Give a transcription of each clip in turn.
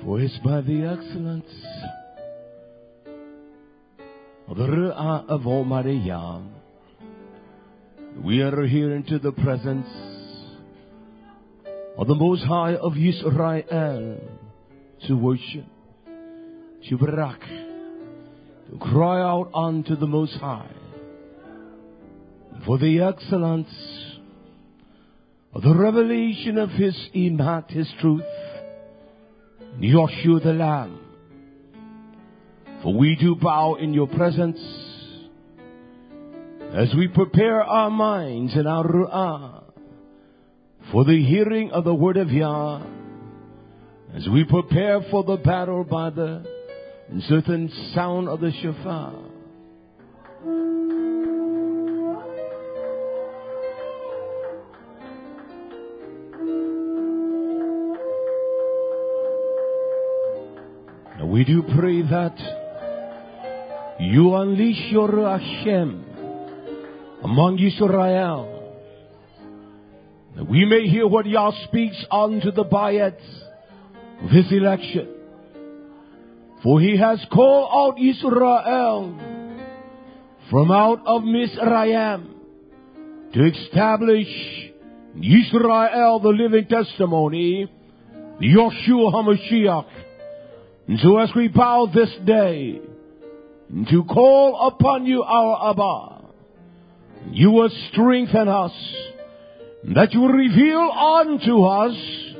For it's by the excellence of the Ru'ah of Almighty Yah we are here into the presence of the Most High of Israel to worship, to barak, to cry out unto the Most High for the excellence of the revelation of His Emat, His truth, Yoshua the Lamb. For we do bow in your presence as we prepare our minds and our ru'ah for the hearing of the word of Yah, as we prepare for the battle by the certain sound of the shofar. Now we do pray that you unleash your Hashem among Israel, that we may hear what Yah speaks unto the Bayat of His election. For He has called out Israel from out of Mizraim to establish Israel the living testimony, Yoshua HaMashiach. And so as we bow this day to call upon you, our Abba, you will strengthen us, that you will reveal unto us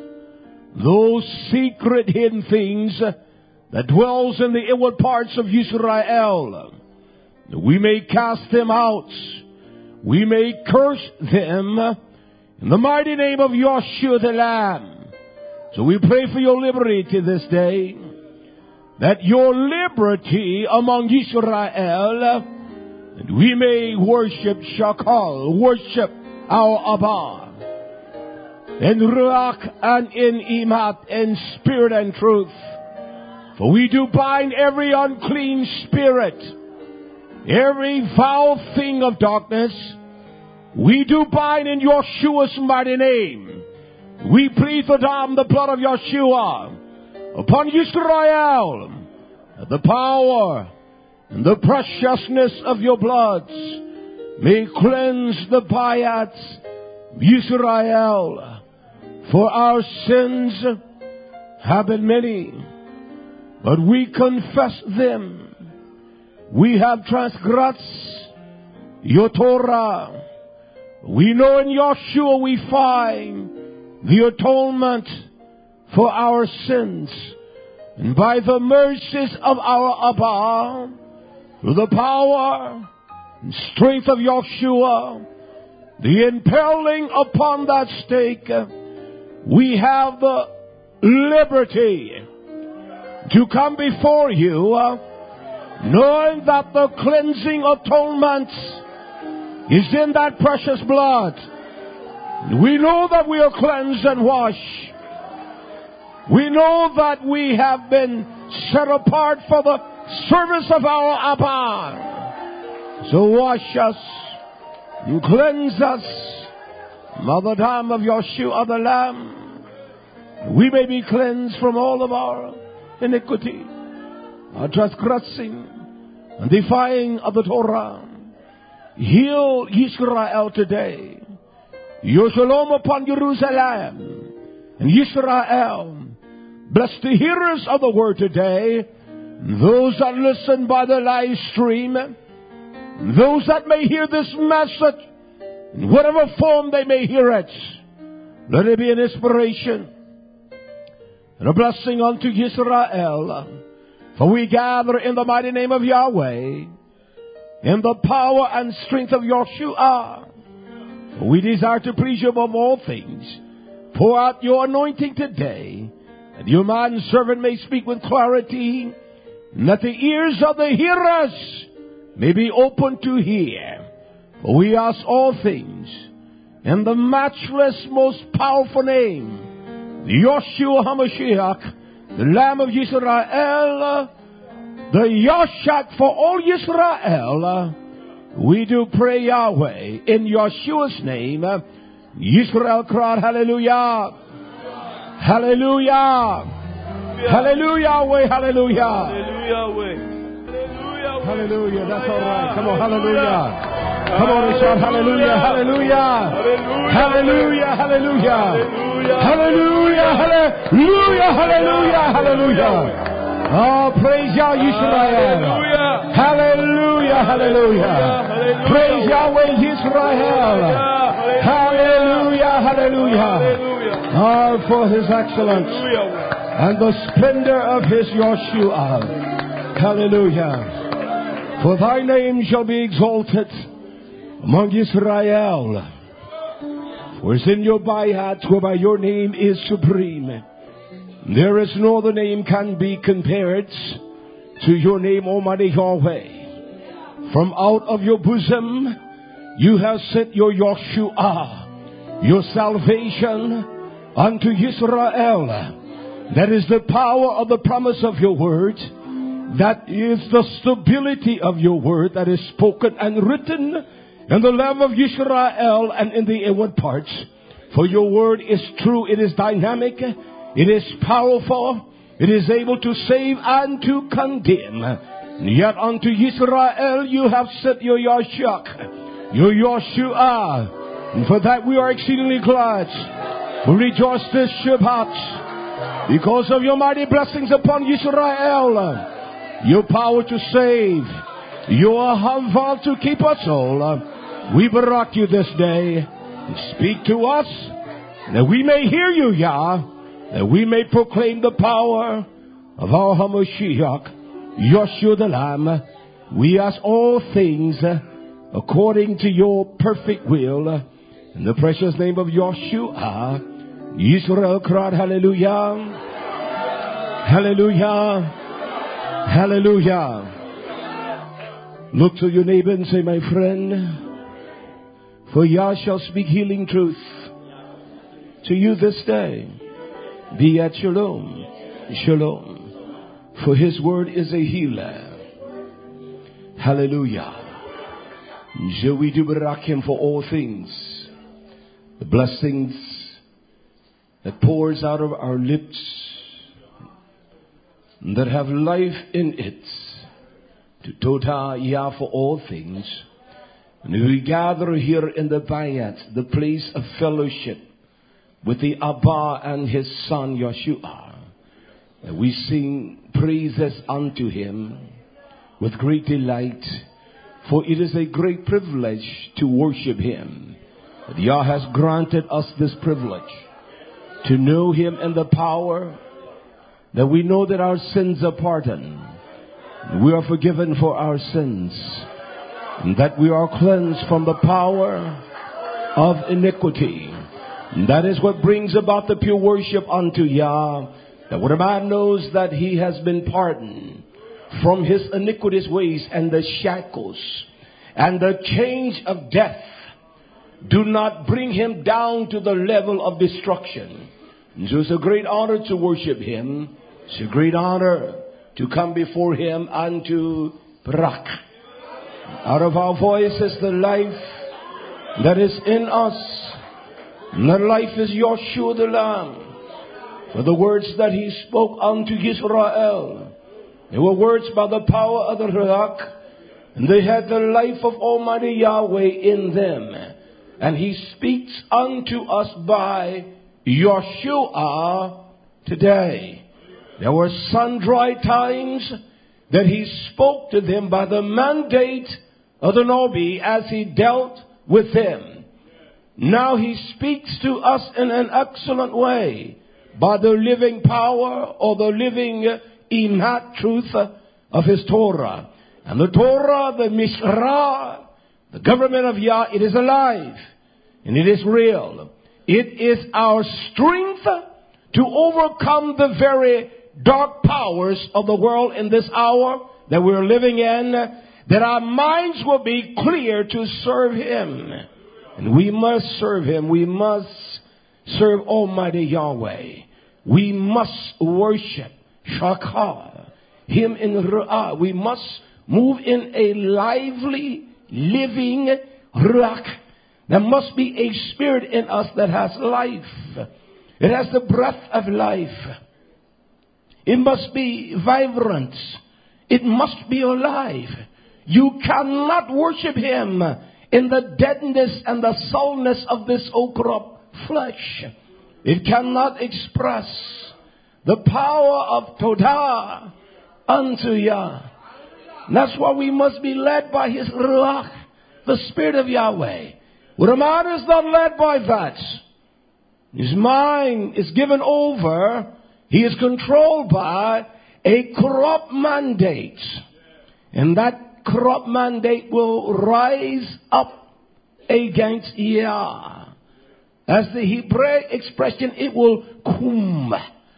those secret hidden things that dwells in the inward parts of Israel. We may cast them out. We may curse them in the mighty name of Yoshua the Lamb. So we pray for your liberty this day, that your liberty among Israel, and we may worship Shakal, worship our Abba, in Ruach and in Emat, in spirit and truth. For we do bind every unclean spirit, every foul thing of darkness. We do bind in Yeshua's mighty name. We plead for them the blood of Yeshua upon Israel, the power and the preciousness of your blood may cleanse the Bayat of Israel. For our sins have been many, but we confess them. We have transgressed your Torah. We know in Yeshua we find the atonement for our sins. And by the mercies of our Abba, through the power and strength of Yeshua, the impaling upon that stake, we have the liberty to come before you, knowing that the cleansing atonement is in that precious blood. We know that we are cleansed and washed. We know that we have been set apart for the service of our Abba. So wash us and cleanse us, Mother Dam of Yeshua the Lamb. We may be cleansed from all of our iniquity, our transgressing and defying of the Torah. Heal Israel today. Your shalom upon Jerusalem and Israel. Bless the hearers of the word today, those that listen by the live stream, those that may hear this message in whatever form they may hear it. Let it be an inspiration and a blessing unto Israel. For we gather in the mighty name of Yahweh, in the power and strength of Yeshua. For we desire to please you above all things. Pour out your anointing today, that your manservant may speak with clarity, and that the ears of the hearers may be open to hear. For we ask all things in the matchless, most powerful name, the Yoshua HaMashiach, the Lamb of Israel, the Yoshak for all Israel. We do pray, Yahweh, in Yeshua's name. Israel cried, hallelujah, hallelujah, Hallelujah, Yahweh. Hallelujah. Hallelujah, Yahweh. Hallelujah. Hallelujah. That's all right. Come on, hallelujah. Come on and shout hallelujah, hallelujah. Hallelujah, hallelujah. Hallelujah, hallelujah, hallelujah, hallelujah. Oh, praise Yah Yisrael. Hallelujah, hallelujah. Praise Yahweh Yisrael. Hallelujah, hallelujah. Oh, for His excellence and the splendor of His Yeshua. Hallelujah. For Thy name shall be exalted among Israel. For it's in your bayat whereby your name is supreme. There is no other name can be compared to your name, Almighty Yahweh. From out of your bosom you have set your Yeshua, your salvation unto Israel. That is the power of the promise of your word. That is the stability of your word that is spoken and written in the land of Israel and in the inward parts. For your word is true, it is dynamic, it is powerful, it is able to save and to condemn. Yet unto Israel you have set your Yashak, your Yeshua. And for that we are exceedingly glad. We rejoice this Shabbat because of your mighty blessings upon Israel. Your power to save, your handval to keep us whole. We barak you this day. Speak to us that we may hear you, Yah, that we may proclaim the power of our Hamashiach, Yeshua the Lamb. We ask all things according to your perfect will. In the precious name of Yeshua, Israel cried, hallelujah, hallelujah, hallelujah. Look to your neighbor and say, my friend, for Yah shall speak healing truth to you this day. Be at shalom, shalom. For His word is a healer. Hallelujah. So we do barak Him for all things. The blessings that pours out of our lips, that have life in it. To Tota Yah for all things. And we gather here in the Bayat, the place of fellowship with the Abba and His Son Yeshua. We sing praises unto Him with great delight, for it is a great privilege to worship Him. That Yah has granted us this privilege to know Him in the power, that we know that our sins are pardoned. We are forgiven for our sins. And that we are cleansed from the power of iniquity. And that is what brings about the pure worship unto Yah. That when a man knows that he has been pardoned from his iniquitous ways, and the shackles and the change of death do not bring him down to the level of destruction. And so it's a great honor to worship Him. It's a great honor to come before Him and to barak. Out of our voices the life that is in us. And that life is Yeshua the Lamb. For the words that He spoke unto Israel, they were words by the power of the Ruach, and they had the life of Almighty Yahweh in them. And He speaks unto us by Yeshua today. There were sundry times that He spoke to them by the mandate of the Nabi as He dealt with them. Now He speaks to us in an excellent way by the living power or the living imat truth of His Torah. And the Torah, the Mishra, the government of Yah, it is alive and it is real. It is our strength to overcome the very dark powers of the world in this hour that we're living in, that our minds will be clear to serve Him. And we must serve Him. We must serve Almighty Yahweh. We must worship Shakar, Him in Ru'ah. We must move in a lively, living Ruach. There must be a spirit in us that has life. It has the breath of life. It must be vibrant. It must be alive. You cannot worship Him in the deadness and the soulness of this corrupt flesh. It cannot express the power of Todah unto Yah. That's why we must be led by His Ruach, the Spirit of Yahweh. When a man is not led by that, his mind is given over, he is controlled by a corrupt mandate. And that corrupt mandate will rise up against Yah. As the Hebrew expression, it will kum.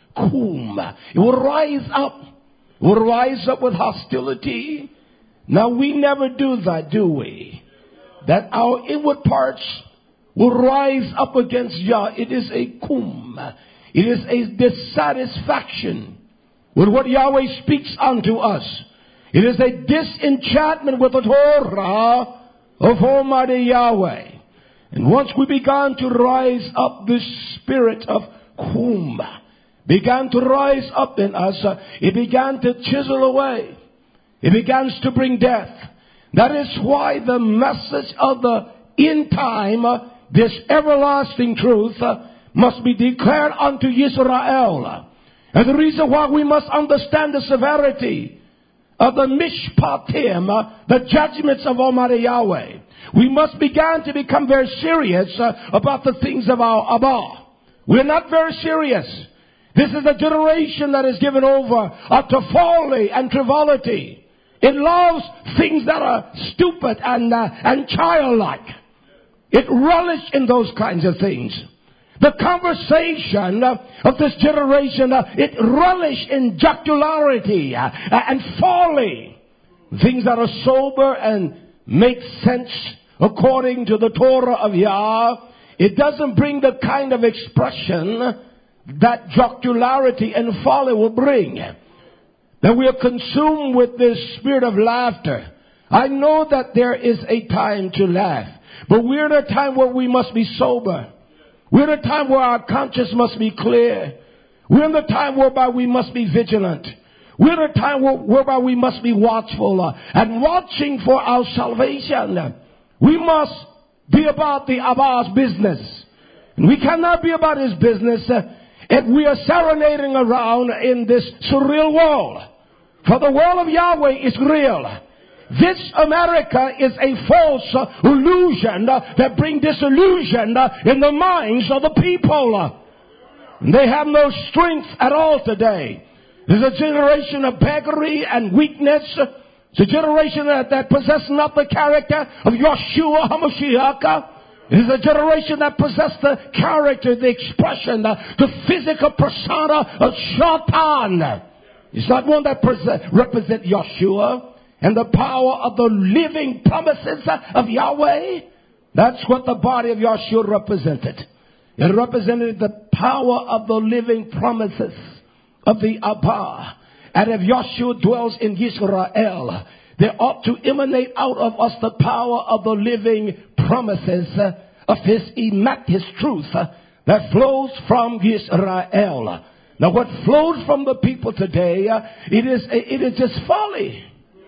It will rise up. It will rise up with hostility. Now we never do that, do we? That our inward parts will rise up against Yah. It is a kum. It is a dissatisfaction with what Yahweh speaks unto us. It is a disenchantment with the Torah of Almighty Yahweh. And once we began to rise up, this spirit of kum began to rise up in us. It began to chisel away. It begins to bring death. That is why the message of the end time, this everlasting truth, must be declared unto Israel. And the reason why we must understand the severity of the mishpatim, the judgments of Almighty Yahweh. We must begin to become very serious about the things of our Abba. We're not very serious. This is a generation that is given over to folly and frivolity. It loves things that are stupid and childlike. It relishes in those kinds of things. The conversation of this generation, it relishes in jocularity and folly. Things that are sober and make sense according to the Torah of Yah. It doesn't bring the kind of expression that jocularity and folly will bring. That we are consumed with this spirit of laughter. I know that there is a time to laugh, but we're in a time where we must be sober. We're in a time where our conscience must be clear. We're in the time whereby we must be vigilant. We're in a time whereby we must be watchful and watching for our salvation. We must be about the Abba's business. And we cannot be about His business if we are serenading around in this surreal world. For the world of Yahweh is real. This America is a false illusion that brings disillusion in the minds of the people. They have no strength at all today. There's a generation of beggary and weakness. It's a generation that possesses not the character of Yeshua HaMashiach. It is a generation that possesses the character, the expression, the physical persona of Shaitan. It's not one that represents Yeshua and the power of the living promises of Yahweh. That's what the body of Yeshua represented. It represented the power of the living promises of the Abba. And if Yeshua dwells in Israel, there ought to emanate out of us the power of the living promises of His truth that flows from Israel. Now what flows from the people today, it is just folly.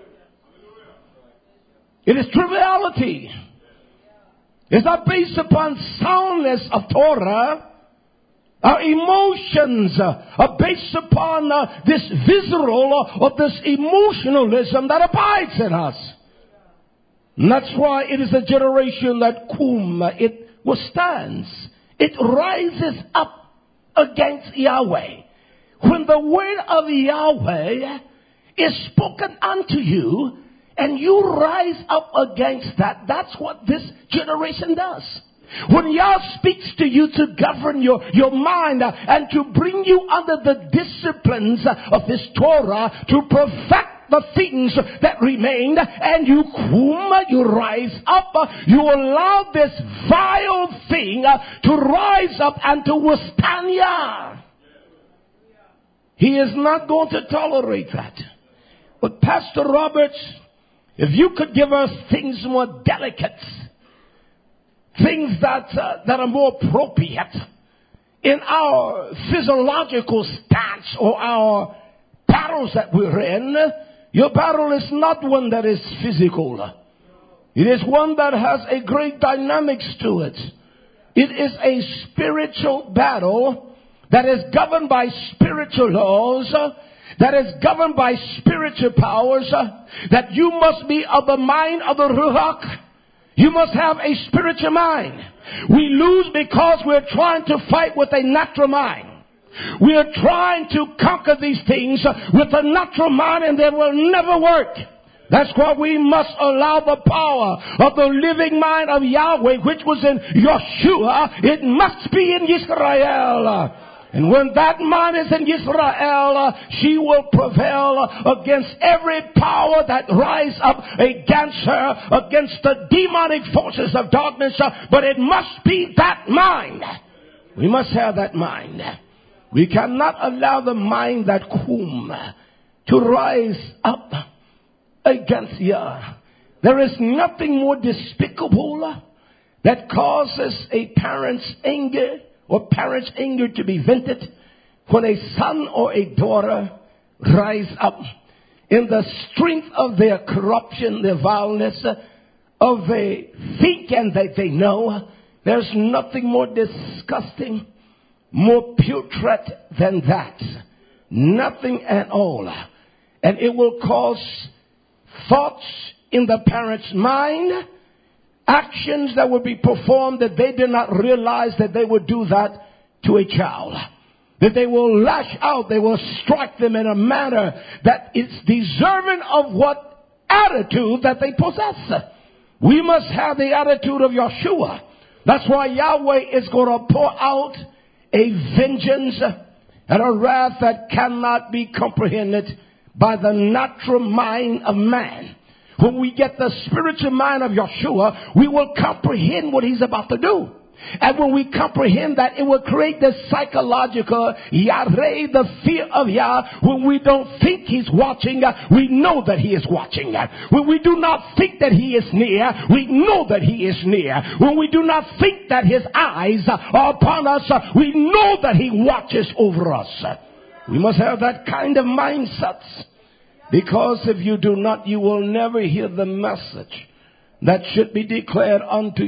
It is triviality. It's not based upon soundness of Torah. Our emotions are based upon this visceral or this emotionalism that abides in us. And that's why it is a generation that it withstands. It rises up against Yahweh. When the word of Yahweh is spoken unto you and you rise up against that, that's what this generation does. When Yah speaks to you to govern your mind and to bring you under the disciplines of His Torah to perfect the things that remained, and you rise up, you allow this vile thing to rise up and to withstand Yah. He is not going to tolerate that. But Pastor Roberts, if you could give us things more delicate, things that are more appropriate in our physiological stance or our battles that we're in, your battle is not one that is physical. It is one that has a great dynamics to it. It is a spiritual battle that is governed by spiritual laws, that is governed by spiritual powers, that you must be of the mind of the Ruach. You must have a spiritual mind. We lose because we're trying to fight with a natural mind. We are trying to conquer these things with a natural mind, and they will never work. That's why we must allow the power of the living mind of Yahweh, which was in Yeshua. It must be in Israel. And when that mind is in Israel, she will prevail against every power that rise up against her, against the demonic forces of darkness. But it must be that mind. We must have that mind. We cannot allow the mind that whom to rise up against Yah. There is nothing more despicable that causes a parent's anger or parents' anger to be vented when a son or a daughter rise up in the strength of their corruption, their vileness, of they think and that they know. There's nothing more disgusting, more putrid than that. Nothing at all. And it will cause thoughts in the parent's mind, actions that would be performed that they did not realize that they would do that to a child. That they will lash out, they will strike them in a manner that is deserving of what attitude that they possess. We must have the attitude of Yeshua. That's why Yahweh is going to pour out a vengeance and a wrath that cannot be comprehended by the natural mind of man. When we get the spiritual mind of Yeshua, we will comprehend what he's about to do. And when we comprehend that, it will create this psychological yareh, the fear of Yah. When we don't think he's watching, we know that he is watching. When we do not think that he is near, we know that he is near. When we do not think that his eyes are upon us, we know that he watches over us. We must have that kind of mindset. Because if you do not, you will never hear the message that should be declared unto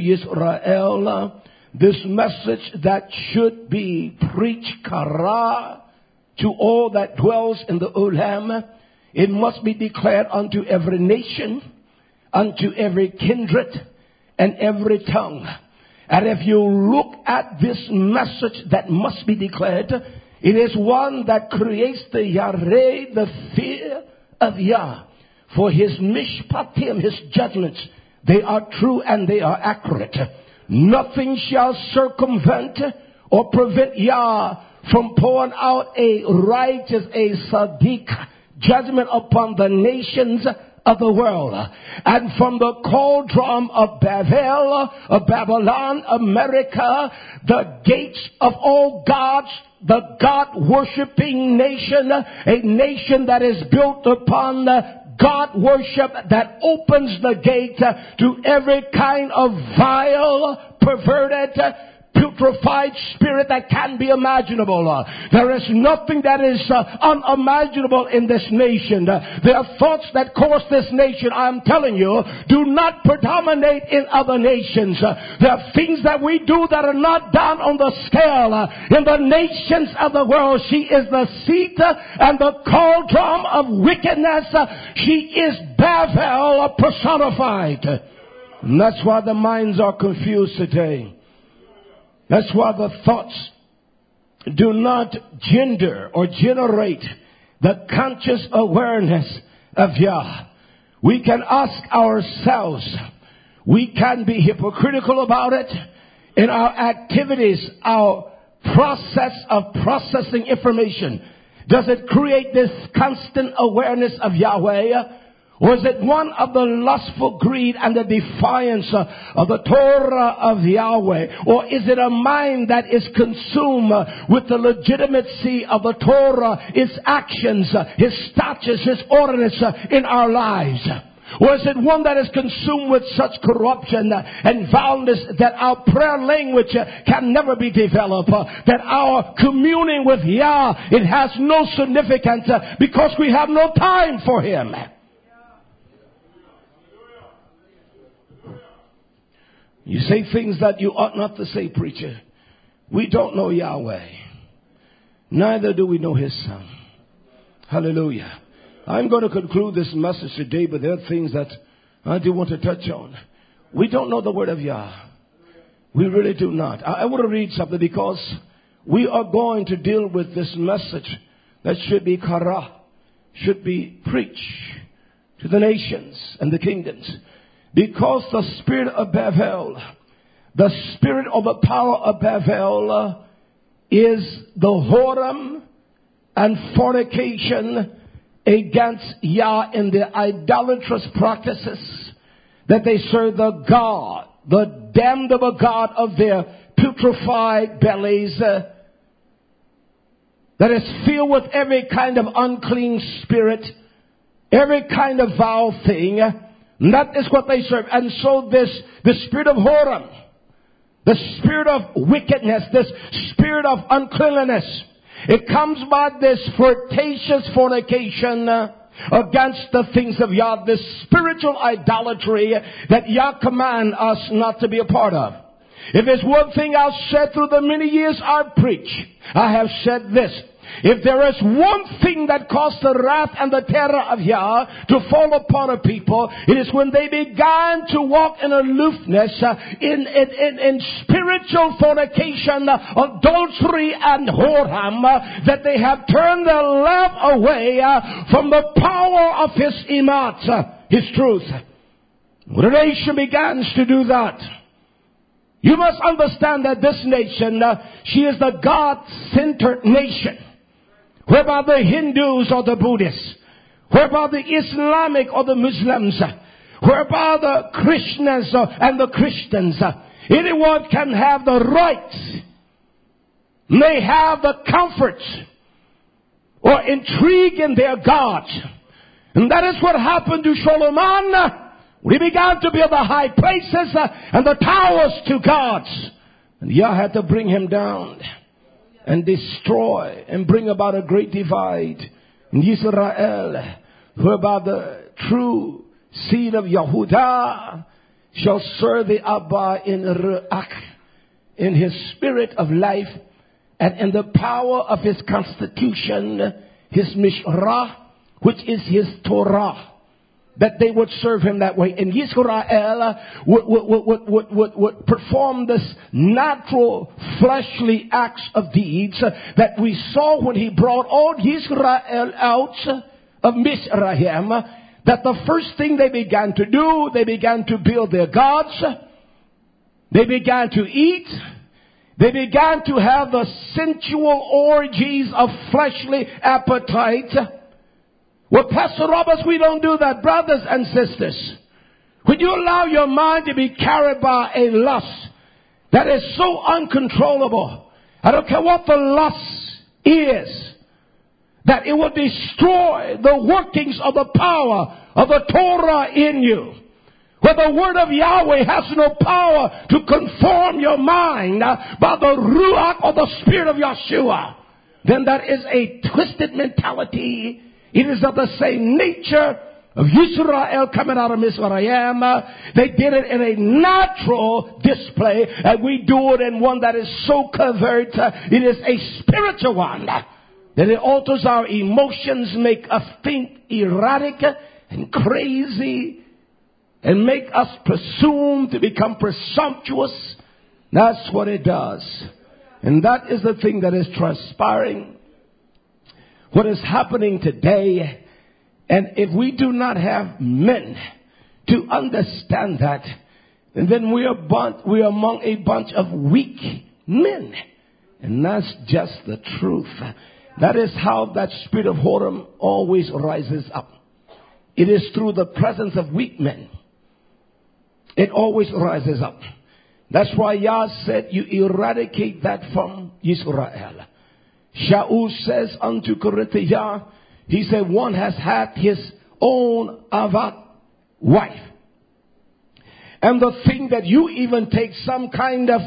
Israel. This message that should be preached kara to all that dwells in the Olam. It must be declared unto every nation, unto every kindred, and every tongue. And if you look at this message that must be declared, it is one that creates the yareh, the fear of Yah. For his mishpatim, his judgments, they are true and they are accurate. Nothing shall circumvent or prevent Yah from pouring out a righteous, a sadiq judgment upon the nations of the world. And from the cauldron of Babel, of Babylon, America, the gates of all gods, the God-worshipping nation, a nation that is built upon God worship, that opens the gate to every kind of vile, perverted, putrefied spirit that can be imaginable. There is nothing that is unimaginable in this nation. There are thoughts that cause this nation, I'm telling you, do not predominate in other nations. There are things that we do that are not done on the scale in the nations of the world. She is the seat and the cauldron of wickedness. She is Babel personified. And that's why the minds are confused today. That's why the thoughts do not gender or generate the conscious awareness of Yah. We can ask ourselves, we can be hypocritical about it in our activities, our process of processing information. Does it create this constant awareness of Yahweh? Or is it one of the lustful greed and the defiance of the Torah of Yahweh? Or is it a mind that is consumed with the legitimacy of the Torah, its actions, his statutes, his ordinance in our lives? Or is it one that is consumed with such corruption and vileness that our prayer language can never be developed? That our communing with Yah, it has no significance because we have no time for Him. You say things that you ought not to say, preacher. We don't know Yahweh. Neither do we know His Son. Hallelujah. I'm going to conclude this message today, but there are things that I do want to touch on. We don't know the word of Yah. We really do not. I want to read something because we are going to deal with this message that should be kara, should be preached to the nations and the kingdoms. Because the spirit of Bavel, the spirit of the power of Bavel is the whoredom and fornication against Yah in the idolatrous practices that they serve the God, the damnable God of their putrefied bellies that is filled with every kind of unclean spirit, every kind of vile thing. That is what they serve. And so the spirit of whoredom, the spirit of wickedness, this spirit of uncleanliness, it comes by this flirtatious fornication against the things of Yah, this spiritual idolatry that Yah command us not to be a part of. If there's one thing I've said through the many years I've preached, I have said this. If there is one thing that caused the wrath and the terror of Yah to fall upon a people, it is when they began to walk in aloofness, in spiritual fornication, adultery, and whoredom, that they have turned their lamp away from the power of His imat, His truth. When a nation begins to do that, you must understand that this nation, she is the God-centered nation. Whereby the Hindus or the Buddhists, whereby the Islamic or the Muslims, whereby the Christians and the Christians, anyone can have the rights, may have the comforts or intrigue in their gods. And that is what happened to Solomon. We began to build the high places and the towers to gods. And Yah had to bring him down and destroy and bring about a great divide in Israel, whereby the true seed of Yehudah shall serve the Abba in Ruach, in his spirit of life, and in the power of his constitution, his Mishra, which is his Torah. That they would serve him that way. And Israel would perform this natural fleshly acts of deeds that we saw when he brought all Israel out of Mizraim. That the first thing they began to do, they began to build their gods. They began to eat. They began to have the sensual orgies of fleshly appetite. Well, Pastor Roberts, we don't do that, brothers and sisters. When you allow your mind to be carried by a lust that is so uncontrollable, I don't care what the lust is, that it will destroy the workings of the power of the Torah in you. Where the word of Yahweh has no power to conform your mind by the Ruach or the Spirit of Yeshua, then that is a twisted mentality. It is of the same nature of Israel coming out of Mizraim. They did it in a natural display, and we do it in one that is so covert. It is a spiritual one. That it alters our emotions, make us think erratic and crazy, and make us presume to become presumptuous. That's what it does. And that is the thing that is transpiring. What is happening today, and if we do not have men to understand that, and then we are among a bunch of weak men. And that's just the truth. That is how that spirit of whoredom always rises up. It is through the presence of weak men. It always rises up. That's why Yah said, you eradicate that from Israel. Shaul says unto Korithiah, he said, one has had his own avat wife. And the thing that you even take some kind of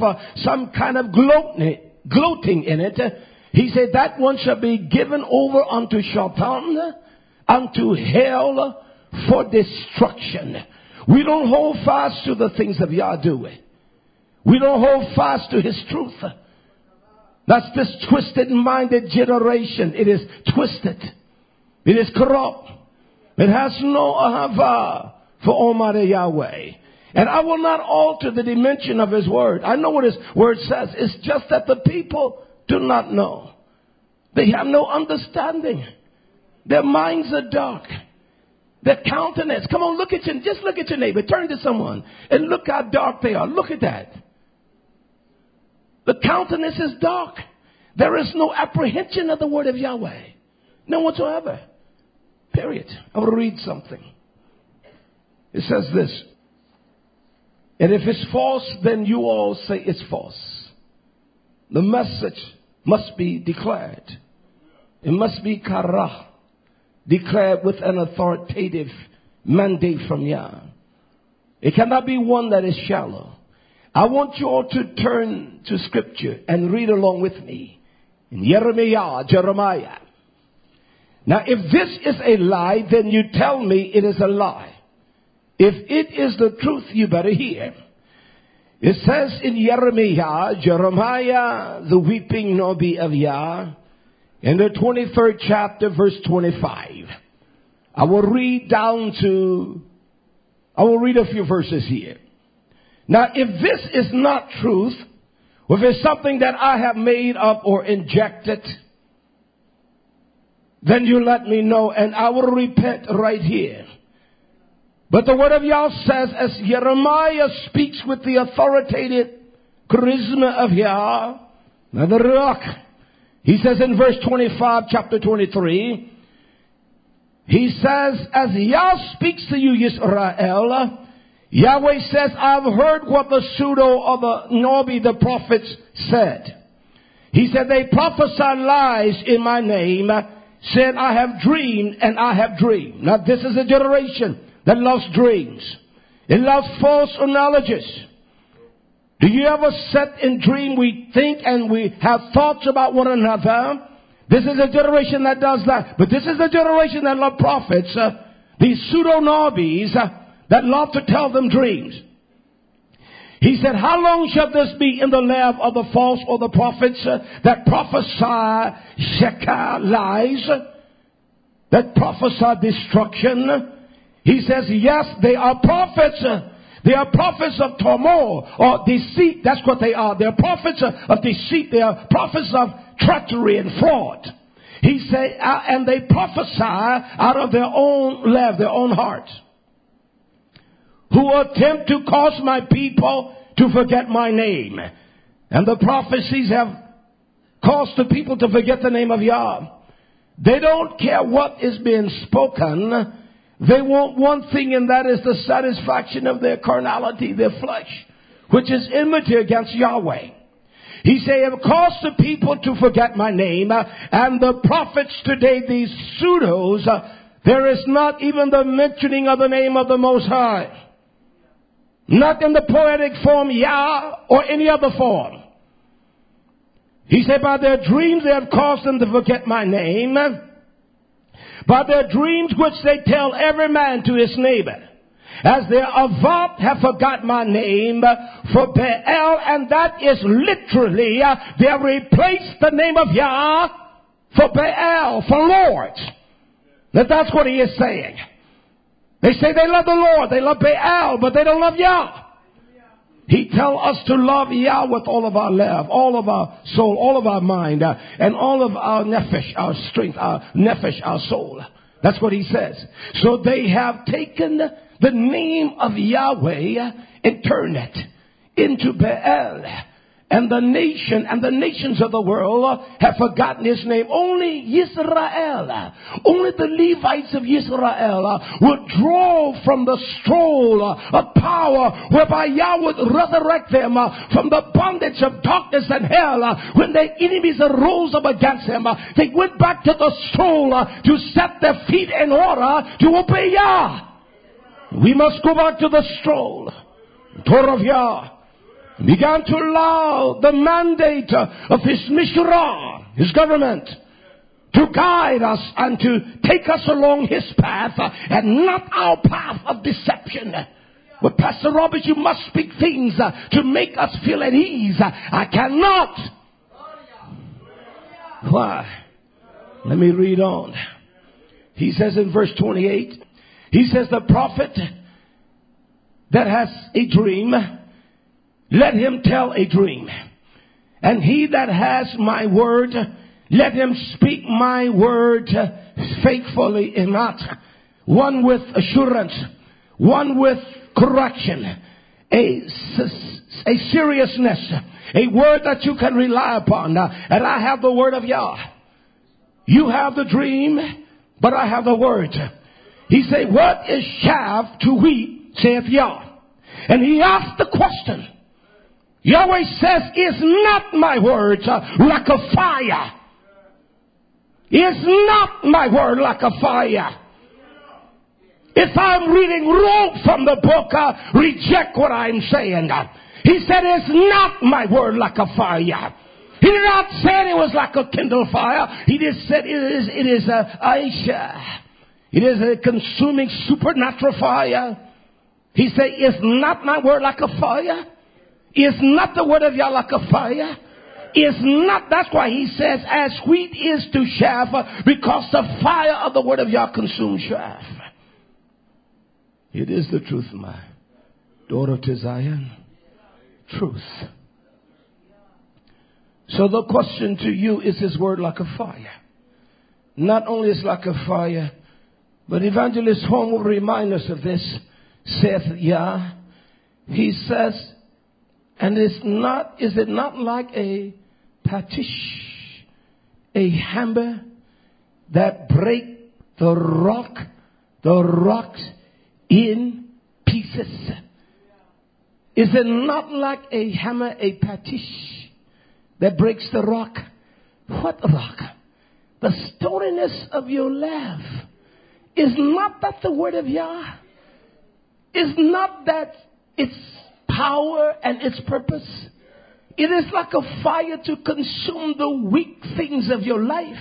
gloating in it, he said that one shall be given over unto Shaitan, unto hell for destruction. We don't hold fast to the things of Yah, do we? We don't hold fast to his truth. That's this twisted-minded generation. It is twisted. It is corrupt. It has no ahava for Almighty Yahweh. And I will not alter the dimension of his word. I know what his word says. It's just that the people do not know. They have no understanding. Their minds are dark. Their countenance. Come on, just look at your neighbor. Turn to someone and look how dark they are. Look at that. The countenance is dark. There is no apprehension of the word of Yahweh. None whatsoever. Period. I will read something. It says this. And if it's false, then you all say it's false. The message must be declared. It must be karah. Declared with an authoritative mandate from Yah. It cannot be one that is shallow. I want you all to turn to scripture and read along with me. In Jeremiah. Now, if this is a lie, then you tell me it is a lie. If it is the truth, you better hear. It says in Jeremiah, the weeping Nobi of Yah, in the 23rd chapter, verse 25. I will read a few verses here. Now, if this is not truth, or if it's something that I have made up or injected, then you let me know and I will repent right here. But the word of Yah says, as Jeremiah speaks with the authoritative charisma of Yah, the Ruach, he says in verse 25, chapter 23, he says, as Yah speaks to you, Yisrael, Yahweh says, I've heard what the pseudo or the Nobi, the prophets, said. He said, they prophesy lies in my name, said, I have dreamed and I have dreamed. Now this is a generation that loves dreams. It loves false analogies. Do you ever sit and dream? We think and we have thoughts about one another. This is a generation that does that. But this is a generation that love prophets, these pseudo-nobbies that love to tell them dreams. He said, how long shall this be in the lab of the false or the prophets that prophesy shekah, lies, that prophesy destruction? He says, yes, they are prophets. They are prophets of Tormor or deceit. That's what they are. They are prophets of deceit. They are prophets of treachery and fraud. He said, and they prophesy out of their own love, their own hearts, who attempt to cause my people to forget my name. And the prophecies have caused the people to forget the name of Yah. They don't care what is being spoken. They want one thing, and that is the satisfaction of their carnality, their flesh, which is enmity against Yahweh. He said, I have caused the people to forget my name. And the prophets today, these pseudos, there is not even the mentioning of the name of the Most High. Not in the poetic form, Yah, or any other form. He said, by their dreams they have caused them to forget my name. By their dreams which they tell every man to his neighbor. As their avot have forgot my name for Baal, and that is literally, they have replaced the name of Yah for Baal, for Lord. That's what he is saying. They say they love the Lord, they love Baal, but they don't love Yah. He tells us to love Yah with all of our love, all of our soul, all of our mind, and all of our nephesh, our strength, our nephesh, our soul. That's what he says. So they have taken the name of Yahweh and turned it into Baal. And the nation and the nations of the world have forgotten his name. Only Yisrael, only the Levites of Yisrael would draw from the scroll of power whereby Yah would resurrect them from the bondage of darkness and hell. When their enemies arose up against them, they went back to the scroll to set their feet in order to obey Yah. We must go back to the stroll. Torah of Yah began to allow the mandate of His Mishra, His government, to guide us and to take us along His path and not our path of deception. But Pastor Robert, you must speak things to make us feel at ease. I cannot. Why? Let me read on. He says in verse 28, he says, the prophet that has a dream, let him tell a dream. And he that has my word, let him speak my word faithfully and not. One with assurance, one with correction, a seriousness, a word that you can rely upon. And I have the word of Yah. You have the dream, but I have the word. He said, what is chaff to wheat, saith Yah? And he asked the question. Yahweh says, is not my word like a fire? Is not my word like a fire? If I'm reading wrong from the book, reject what I'm saying. He said, is not my word like a fire? He did not say it was like a kindle fire. He just said it is a Aisha. It is a consuming supernatural fire. He said, is not my word like a fire? Is not the word of Yah like a fire? Is not, that's why he says, as wheat is to chaff, because the fire of the word of Yah consumes chaff. It is the truth, my daughter to Zion. Truth. So the question to you, is his word like a fire? Not only is like a fire, but Evangelist Horn will remind us of this, saith Yah. He says, and is it not like a patish, a hammer that break the rocks in pieces? Is it not like a hammer, a patish that breaks the rock? What rock? The stoniness of your life. Is not that the word of Yah? Is not that its power and its purpose? It is like a fire to consume the weak things of your life.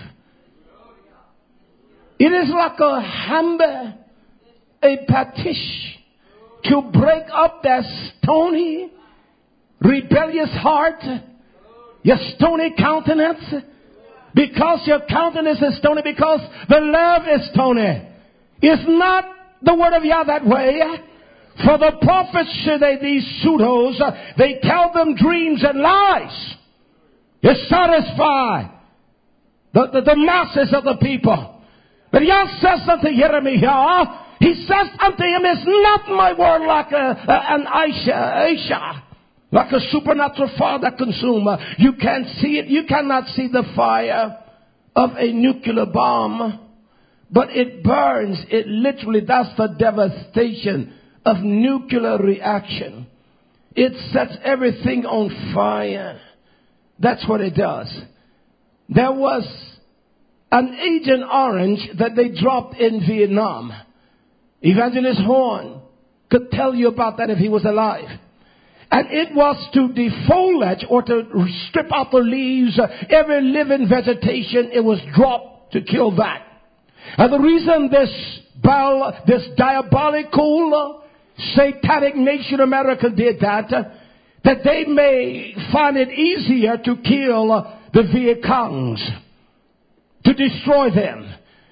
It is like a hammer, a patish, to break up that stony, rebellious heart, your stony countenance. Because your countenance is stony, because the love is stony. Is not the word of Yah that way? For the prophets, these pseudos, they tell them dreams and lies. They satisfy the masses of the people. But Yah says unto Jeremiah, he says unto him, is not my word like an Aisha, like a supernatural fire that consumes? You can't see it. You cannot see the fire of a nuclear bomb. But it burns. It literally, that's the devastation of nuclear reaction. It sets everything on fire. That's what it does. There was an Agent Orange that they dropped in Vietnam. Evangelist Horn could tell you about that if he was alive. And it was to defoliate or to strip out the leaves, every living vegetation. It was dropped to kill that. And the reason this diabolical, satanic nation America did that they may find it easier to kill the Viet Congs, to destroy them.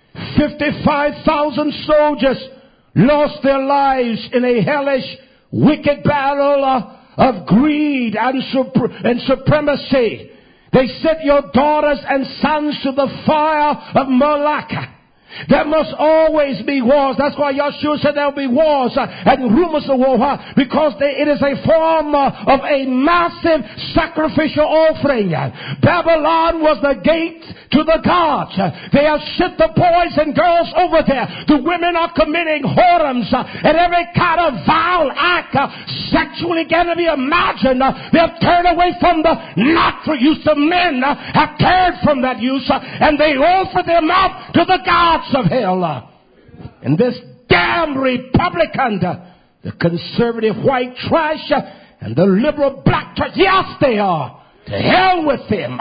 55,000 soldiers lost their lives in a hellish, wicked battle of greed and supremacy. They set your daughters and sons to the fire of Moloch. There must always be wars. That's why Yahshua said there will be wars and rumors of war. Because it is a form of a massive sacrificial offering. Babylon was the gate to the gods. They have sent the boys and girls over there. The women are committing whoredoms and every kind of vile act sexually can be imagined. They have turned away from the natural use. The men have turned from that use and they offer them up to the gods of hell. And this damn Republican, the conservative white trash, and the liberal black trash. Yes, they are. To hell with them.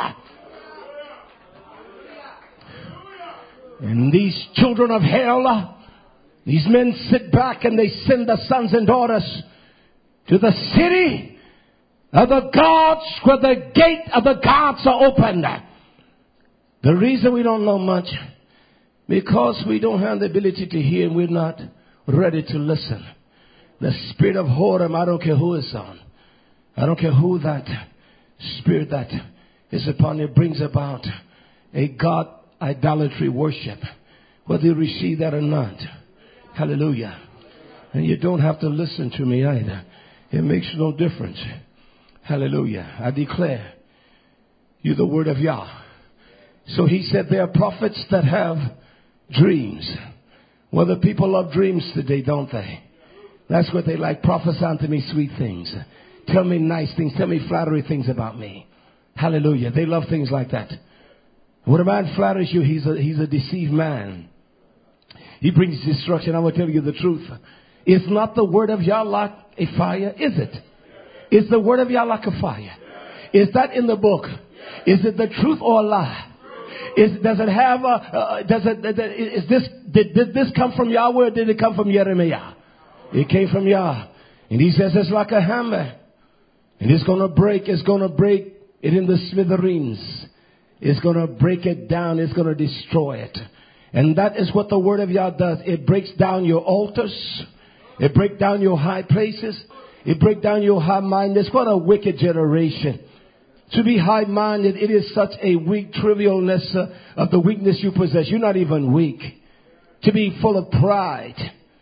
And these children of hell, these men sit back and they send their sons and daughters to the city of the gods where the gate of the gods are opened. The reason we don't know much, because we don't have the ability to hear and we're not ready to listen. The spirit of whoredom, I don't care who is on. I don't care who that spirit that is upon you, brings about a God idolatry worship, whether you receive that or not. Hallelujah. And you don't have to listen to me either. It makes no difference. Hallelujah. I declare you the word of Yah. So he said there are prophets that have dreams. Well, the people love dreams today, don't they? That's what they like. Prophesy unto me sweet things. Tell me nice things. Tell me flattery things about me. Hallelujah. They love things like that. When a man flatters you, he's a deceived man. He brings destruction. I will tell you the truth. Is not the word of Yah like a fire? Is it? Is the word of Yah like a fire? Is that in the book? Is it the truth or a lie? Did this come from Yahweh or did it come from Jeremiah? It came from Yah. And he says it's like a hammer. And it's going to break it in the smithereens. It's going to break it down. It's going to destroy it. And that is what the word of Yah does. It breaks down your altars. It breaks down your high places. It breaks down your high-mindedness. What a wicked generation. To be high-minded, it is such a weak trivialness of the weakness you possess. You're not even weak. To be full of pride.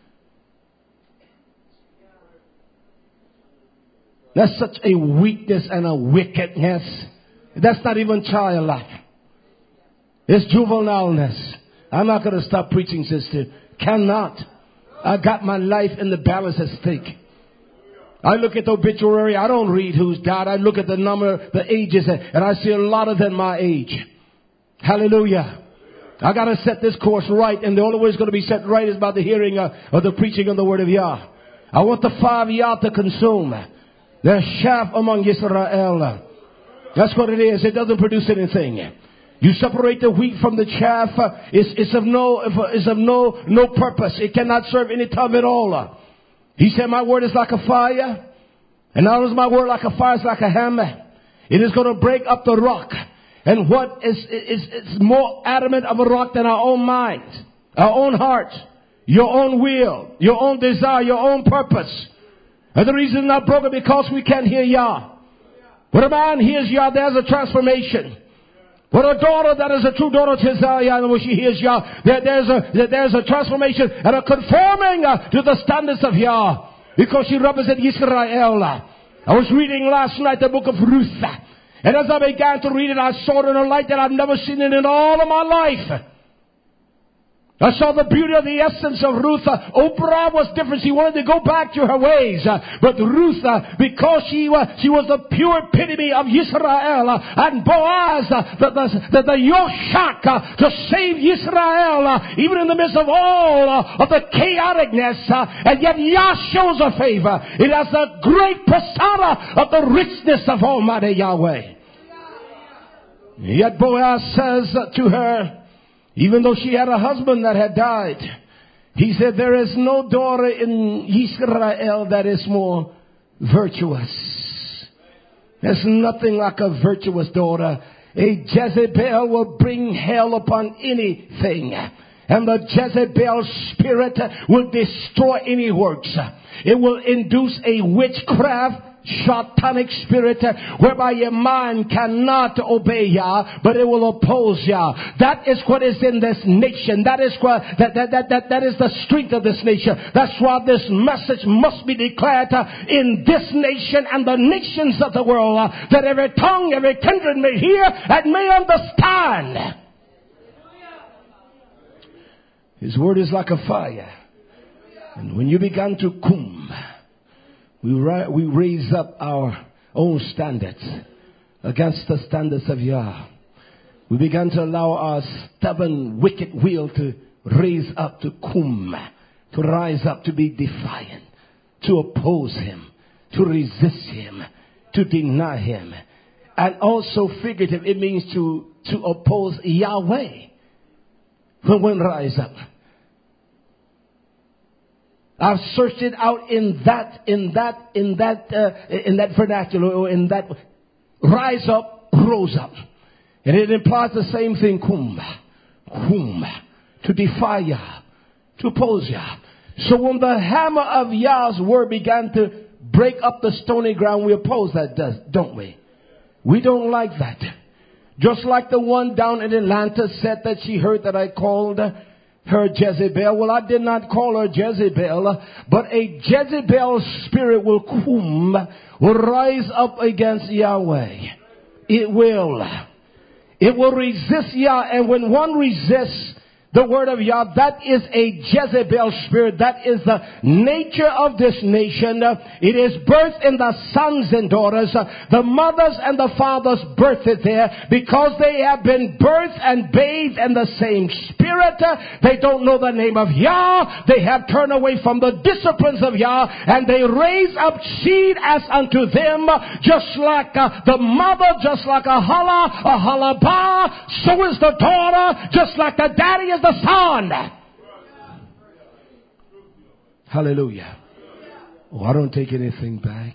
That's such a weakness and a wickedness. That's not even childlike. It's juvenileness. I'm not going to stop preaching, sister. Cannot. I got my life in the balance at stake. I look at the obituary. I don't read who's died. I look at the number, the ages, and I see a lot of them my age. Hallelujah. I got to set this course right, and the only way it's going to be set right is by the hearing of the preaching of the word of Yah. I want the fire of Yah to consume. There's chaff among Israel. That's what it is. It doesn't produce anything. You separate the wheat from the chaff. It's of no purpose. It cannot serve any time at all. He said, my word is like a fire. And now is my word like a fire, it's like a hammer. It is going to break up the rock. And what is more adamant of a rock than our own mind, our own heart, your own will, your own desire, your own purpose. And the reason it's not broken because we can't hear Yah. When a man hears Yah, there's a transformation. When a daughter that is a true daughter to Zion, when she hears Yah, there's a transformation and a conforming to the standards of Yah. Because she represents Israel. I was reading last night the book of Ruth. And as I began to read it, I saw it in a light that I've never seen it in all of my life. I saw the beauty of the essence of Ruth. Oprah was different. She wanted to go back to her ways. But Ruth, because she was the pure epitome of Israel, and Boaz, the Yoshak, to save Israel, even in the midst of all of the chaoticness, and yet Yah shows her favor. It has the great persona of the richness of Almighty Yahweh. Yet Boaz says to her, even though she had a husband that had died, he said, there is no daughter in Israel that is more virtuous. There's nothing like a virtuous daughter. A Jezebel will bring hell upon anything. And the Jezebel spirit will destroy any works. It will induce a witchcraft, Shatanic spirit whereby your mind cannot obey Yah, but it will oppose Yah. That is what is in this nation. That is what that is the strength of this nation. That's why this message must be declared in this nation and the nations of the world, that every tongue, every kindred may hear and may understand. His word is like a fire, and when you begin to come, we raise up our own standards against the standards of Yah. We began to allow our stubborn, wicked will to raise up to come to rise up, to be defiant, to oppose him, to resist him, to deny him. And also figurative, it means to oppose Yahweh. When rise up. I've searched it out in that vernacular, or in that rise up, rose up. And it implies the same thing, kum, to defy Yah, to oppose Yah. So when the hammer of Yah's word began to break up the stony ground, we oppose that, don't we? We don't like that. Just like the one down in Atlanta said that she heard that I called her Jezebel. Well, I did not call her Jezebel, but a Jezebel spirit will rise up against Yahweh. It will resist Yah, and when one resists the word of Yah, that is a Jezebel spirit. That is the nature of this nation. It is birthed in the sons and daughters. The mothers and the fathers birthed it there because they have been birthed and bathed in the same spirit. They don't know the name of Yah. They have turned away from the disciplines of Yah, and they raise up seed as unto them, just like the mother, just like a halabah. So is the daughter, just like the daddy is the son. Hallelujah. Oh, I don't take anything back.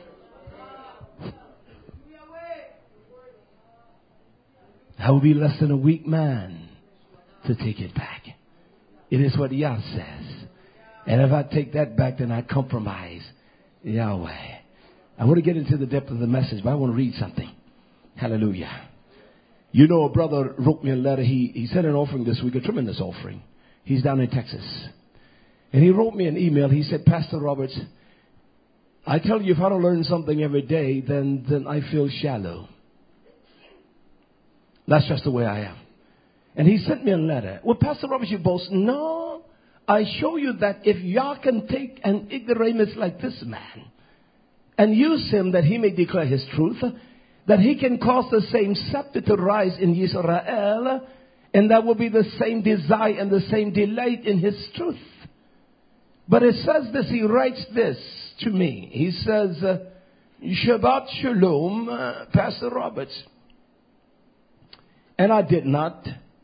I will be less than a weak man to take it back. It is what Yah says. And if I take that back, then I compromise Yahweh. I want to get into the depth of the message, but I want to read something. Hallelujah. You know, a brother wrote me a letter. He sent an offering this week, a tremendous offering. He's down in Texas. And he wrote me an email. He said, Pastor Roberts, I tell you, if I don't learn something every day, then I feel shallow. That's just the way I am. And he sent me a letter. Well, Pastor Roberts, you boast. No, I show you that if Yah can take an ignoramus like this man and use him that he may declare his truth, that he can cause the same scepter to rise in Israel, and that will be the same desire and the same delight in his truth. But it says this, he writes this to me. He says, Shabbat Shalom, Pastor Roberts. And I did not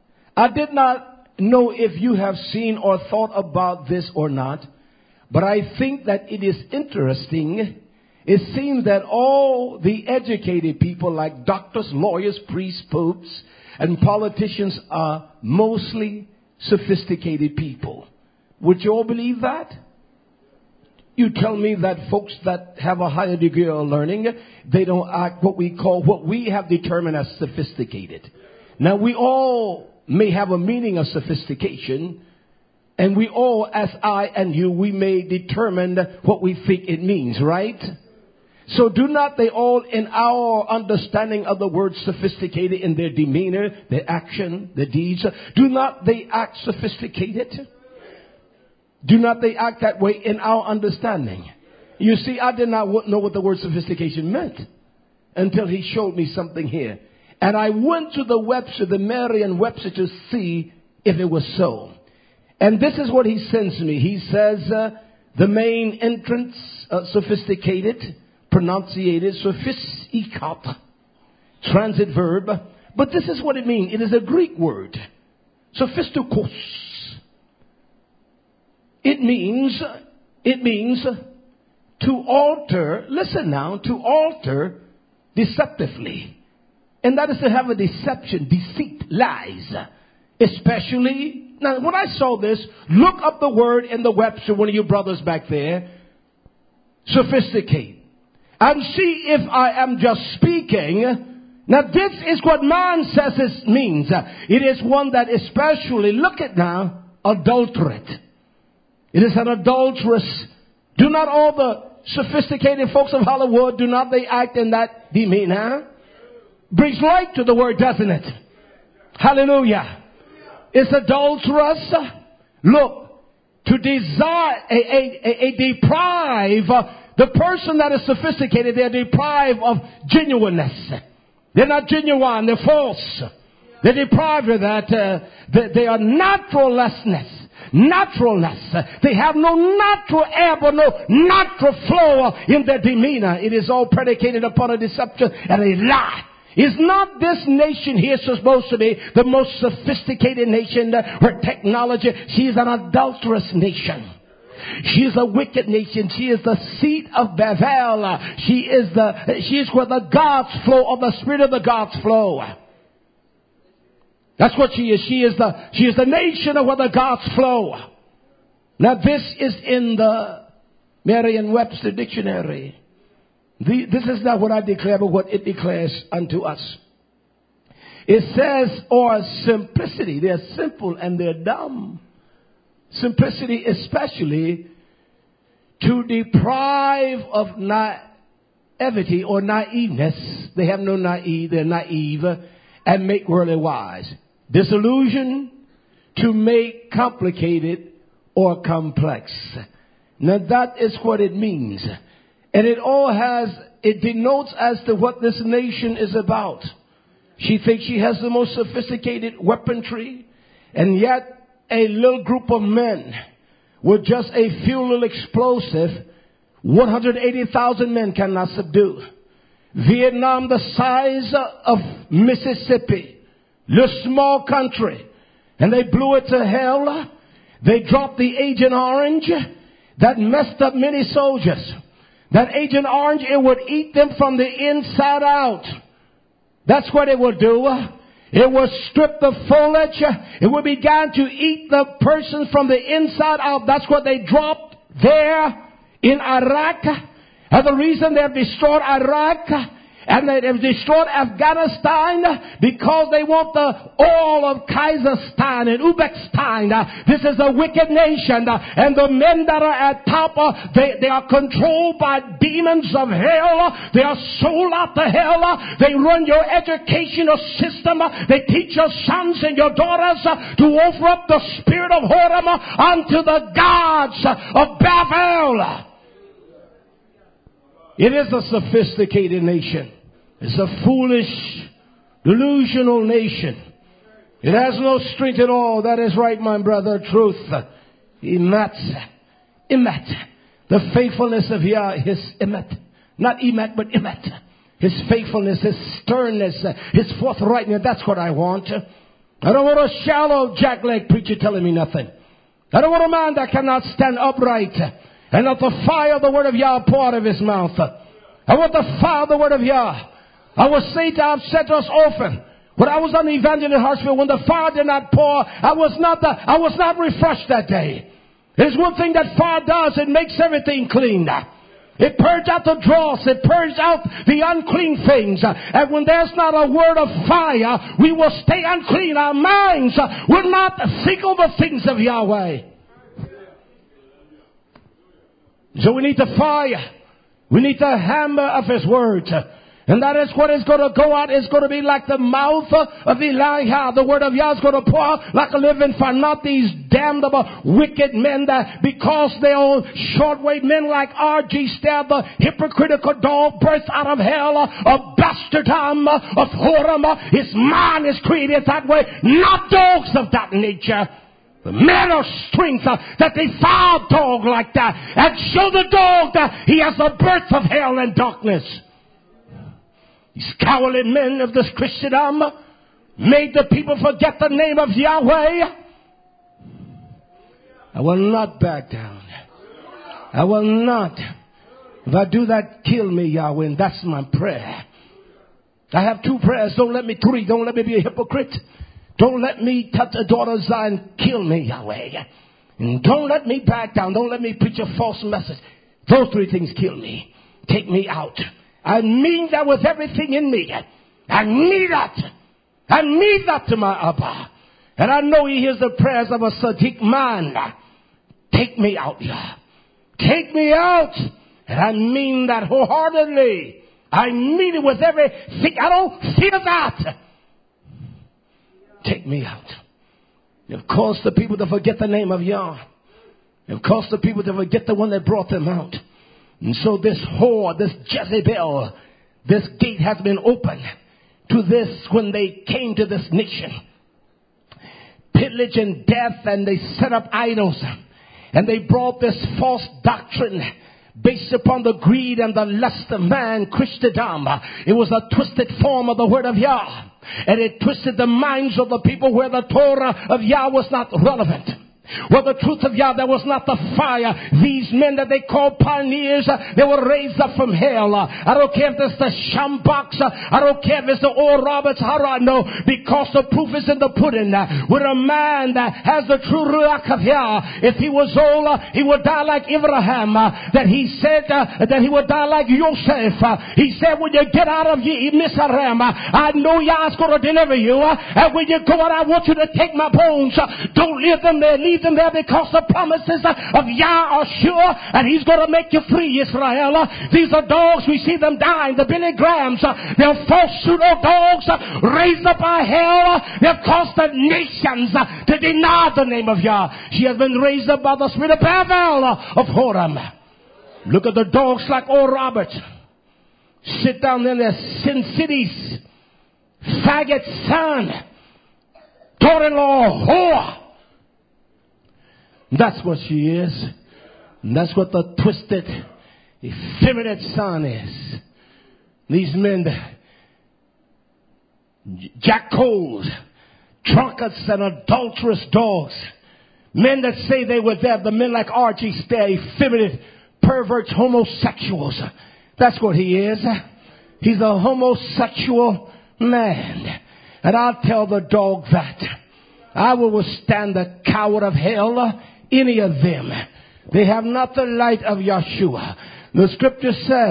know if you have seen or thought about this or not, but I think that it is interesting. It seems that all the educated people like doctors, lawyers, priests, popes, and politicians are mostly sophisticated people. Would you all believe that? You tell me that folks that have a higher degree of learning, they don't act what we have determined as sophisticated. Now, we all may have a meaning of sophistication, and we all, as I and you, we may determine what we think it means, right? So do not they all, in our understanding of the word sophisticated, in their demeanor, their action, their deeds, do not they act sophisticated? Do not they act that way in our understanding? You see, I did not know what the word sophistication meant until he showed me something here. And I went to the Webster, the Merriam-Webster, to see if it was so. And this is what he sends me. He says, the main entrance, sophisticated, pronunciated, sophisticat, transit verb. But this is what it means. It is a Greek word. Sophistikos. It means to alter, listen now, to alter deceptively. And that is to have a deception, deceit, lies. Especially, now when I saw this, look up the word in the Webster, one of you brothers back there, sophisticate. And see if I am just speaking. Now this is what man says it means. It is one that especially, look at now, adulterate. It is an adulterous. Do not all the sophisticated folks of Hollywood, do not they act in that demeanor? Brings light to the word, doesn't it? Hallelujah. It's adulterous. Look, to desire, deprive the person that is sophisticated, they're deprived of genuineness. They're not genuine, they're false. They're deprived of that. They are naturalness. naturalness. They have no natural ebb or no natural flow in their demeanor. It is all predicated upon a deception and a lie. Is not this nation here supposed to be the most sophisticated nation where technology? She is an adulterous nation. She is a wicked nation. She is the seat of Babel. She is where the gods flow, or the spirit of the gods flow. That's what she is. She is the nation of where the gods flow. Now this is in the Merriam-Webster dictionary. This is not what I declare, but what it declares unto us. It says, or simplicity. They're simple and they're dumb. Simplicity, especially to deprive of naivety or naiveness. They have no naive, they're naive, and make worldly wise. Disillusion, to make complicated or complex. Now that is what it means. And it denotes as to what this nation is about. She thinks she has the most sophisticated weaponry, and yet a little group of men with just a few little explosive, 180,000 men cannot subdue. Vietnam, the size of Mississippi, little small country, and they blew it to hell. They dropped the Agent Orange that messed up many soldiers. That Agent Orange, it would eat them from the inside out. That's what it would do. It would strip the foliage. It would begin to eat the person from the inside out. That's what they dropped there in Iraq. And the reason they have destroyed Iraq and they have destroyed Afghanistan, because they want the oil of Kazakhstan and Uzbekistan. This is a wicked nation, and the men that are at top, they are controlled by demons of hell. They are sold out to hell. They run your educational system. They teach your sons and your daughters to offer up the spirit of whoredom unto the gods of Babel. It is a sophisticated nation. It's a foolish, delusional nation. It has no strength at all. That is right, my brother. Truth. Emet. The faithfulness of Yah, his emet. Not emet, but emet. His faithfulness, his sternness, his forthrightness. That's what I want. I don't want a shallow jackleg preacher telling me nothing. I don't want a man that cannot stand upright and let the fire of the word of Yah pour out of his mouth. I want the fire of the word of Yah. I was said to have said to us often, when I was on the Evangeline Hartsfield, when the fire did not pour, I was not refreshed that day. There's one thing that fire does, it makes everything clean. It purges out the dross, it purges out the unclean things. And when there's not a word of fire, we will stay unclean. Our minds will not think of the things of Yahweh. So we need the fire. We need the hammer of his word. And that is what is going to go out. It's going to be like the mouth of Elijah. The word of Yah is going to pour out like a living fire. Not these damnable wicked men that because they are shortwave men like R.G. Stab, the hypocritical dog birthed out of hell, of bastardom, of whoredom. His mind is created that way. Not dogs of that nature. The men of strength that defile a dog like that and show the dog that he has the birth of hell and darkness. These cowardly men of this Christendom made the people forget the name of Yahweh. I will not back down. I will not. If I do that, kill me, Yahweh. And that's my prayer. I have two prayers. Don't let me three. Don't let me be a hypocrite. Don't let me touch a daughter of Zion. Kill me, Yahweh. And don't let me back down. Don't let me preach a false message. Those three things kill me. Take me out. I mean that with everything in me. I need that. I need that to my Abba. And I know he hears the prayers of a Sadiq man. Take me out, Yah. Take me out. And I mean that wholeheartedly. I mean it with everything. I don't fear that. Take me out. You've caused the people to forget the name of Yah. You've caused the people to forget the one that brought them out. And so this whore, this Jezebel, this gate has been opened to this when they came to this nation. pillage and death, and they set up idols. And they brought this false doctrine based upon the greed and the lust of man, Christendom. It was a twisted form of the word of Yah. And it twisted the minds of the people where the Torah of Yah was not relevant. Well, the truth of Yah, there was not the fire. These men that they called pioneers, they were raised up from hell. I don't care if it's the Shambaks. I don't care if it's the Oral Roberts. How do I know? Because the proof is in the pudding. With a man that has the true Ruach of Yah, if he was old, he would die like Abraham. That he said that he would die like Joseph. He said, when you get out of Mizraim, I know Yah's going to deliver you. And when you go out, I want you to take my bones. Don't leave them there. Leave them there, because the promises of Yah are sure, and he's going to make you free, Israel. These are dogs. We see them dying. The Billy Grahams, they're false pseudo dogs raised up by hell. They've caused the nations to deny the name of Yah. She has been raised up by the spirit of Bavel of Horam. Look at the dogs like Oral Roberts. Sit down in their sin cities. Faggot son. Daughter-in-law whore. That's what she is. And that's what the twisted, effeminate son is. These men, jackals, drunkards, and adulterous dogs. Men that say they were there. The men like Archie Stay, effeminate, perverts, homosexuals. That's what he is. He's a homosexual man. And I'll tell the dog that I will withstand the coward of hell, any of them. They have not the light of Yeshua. The scripture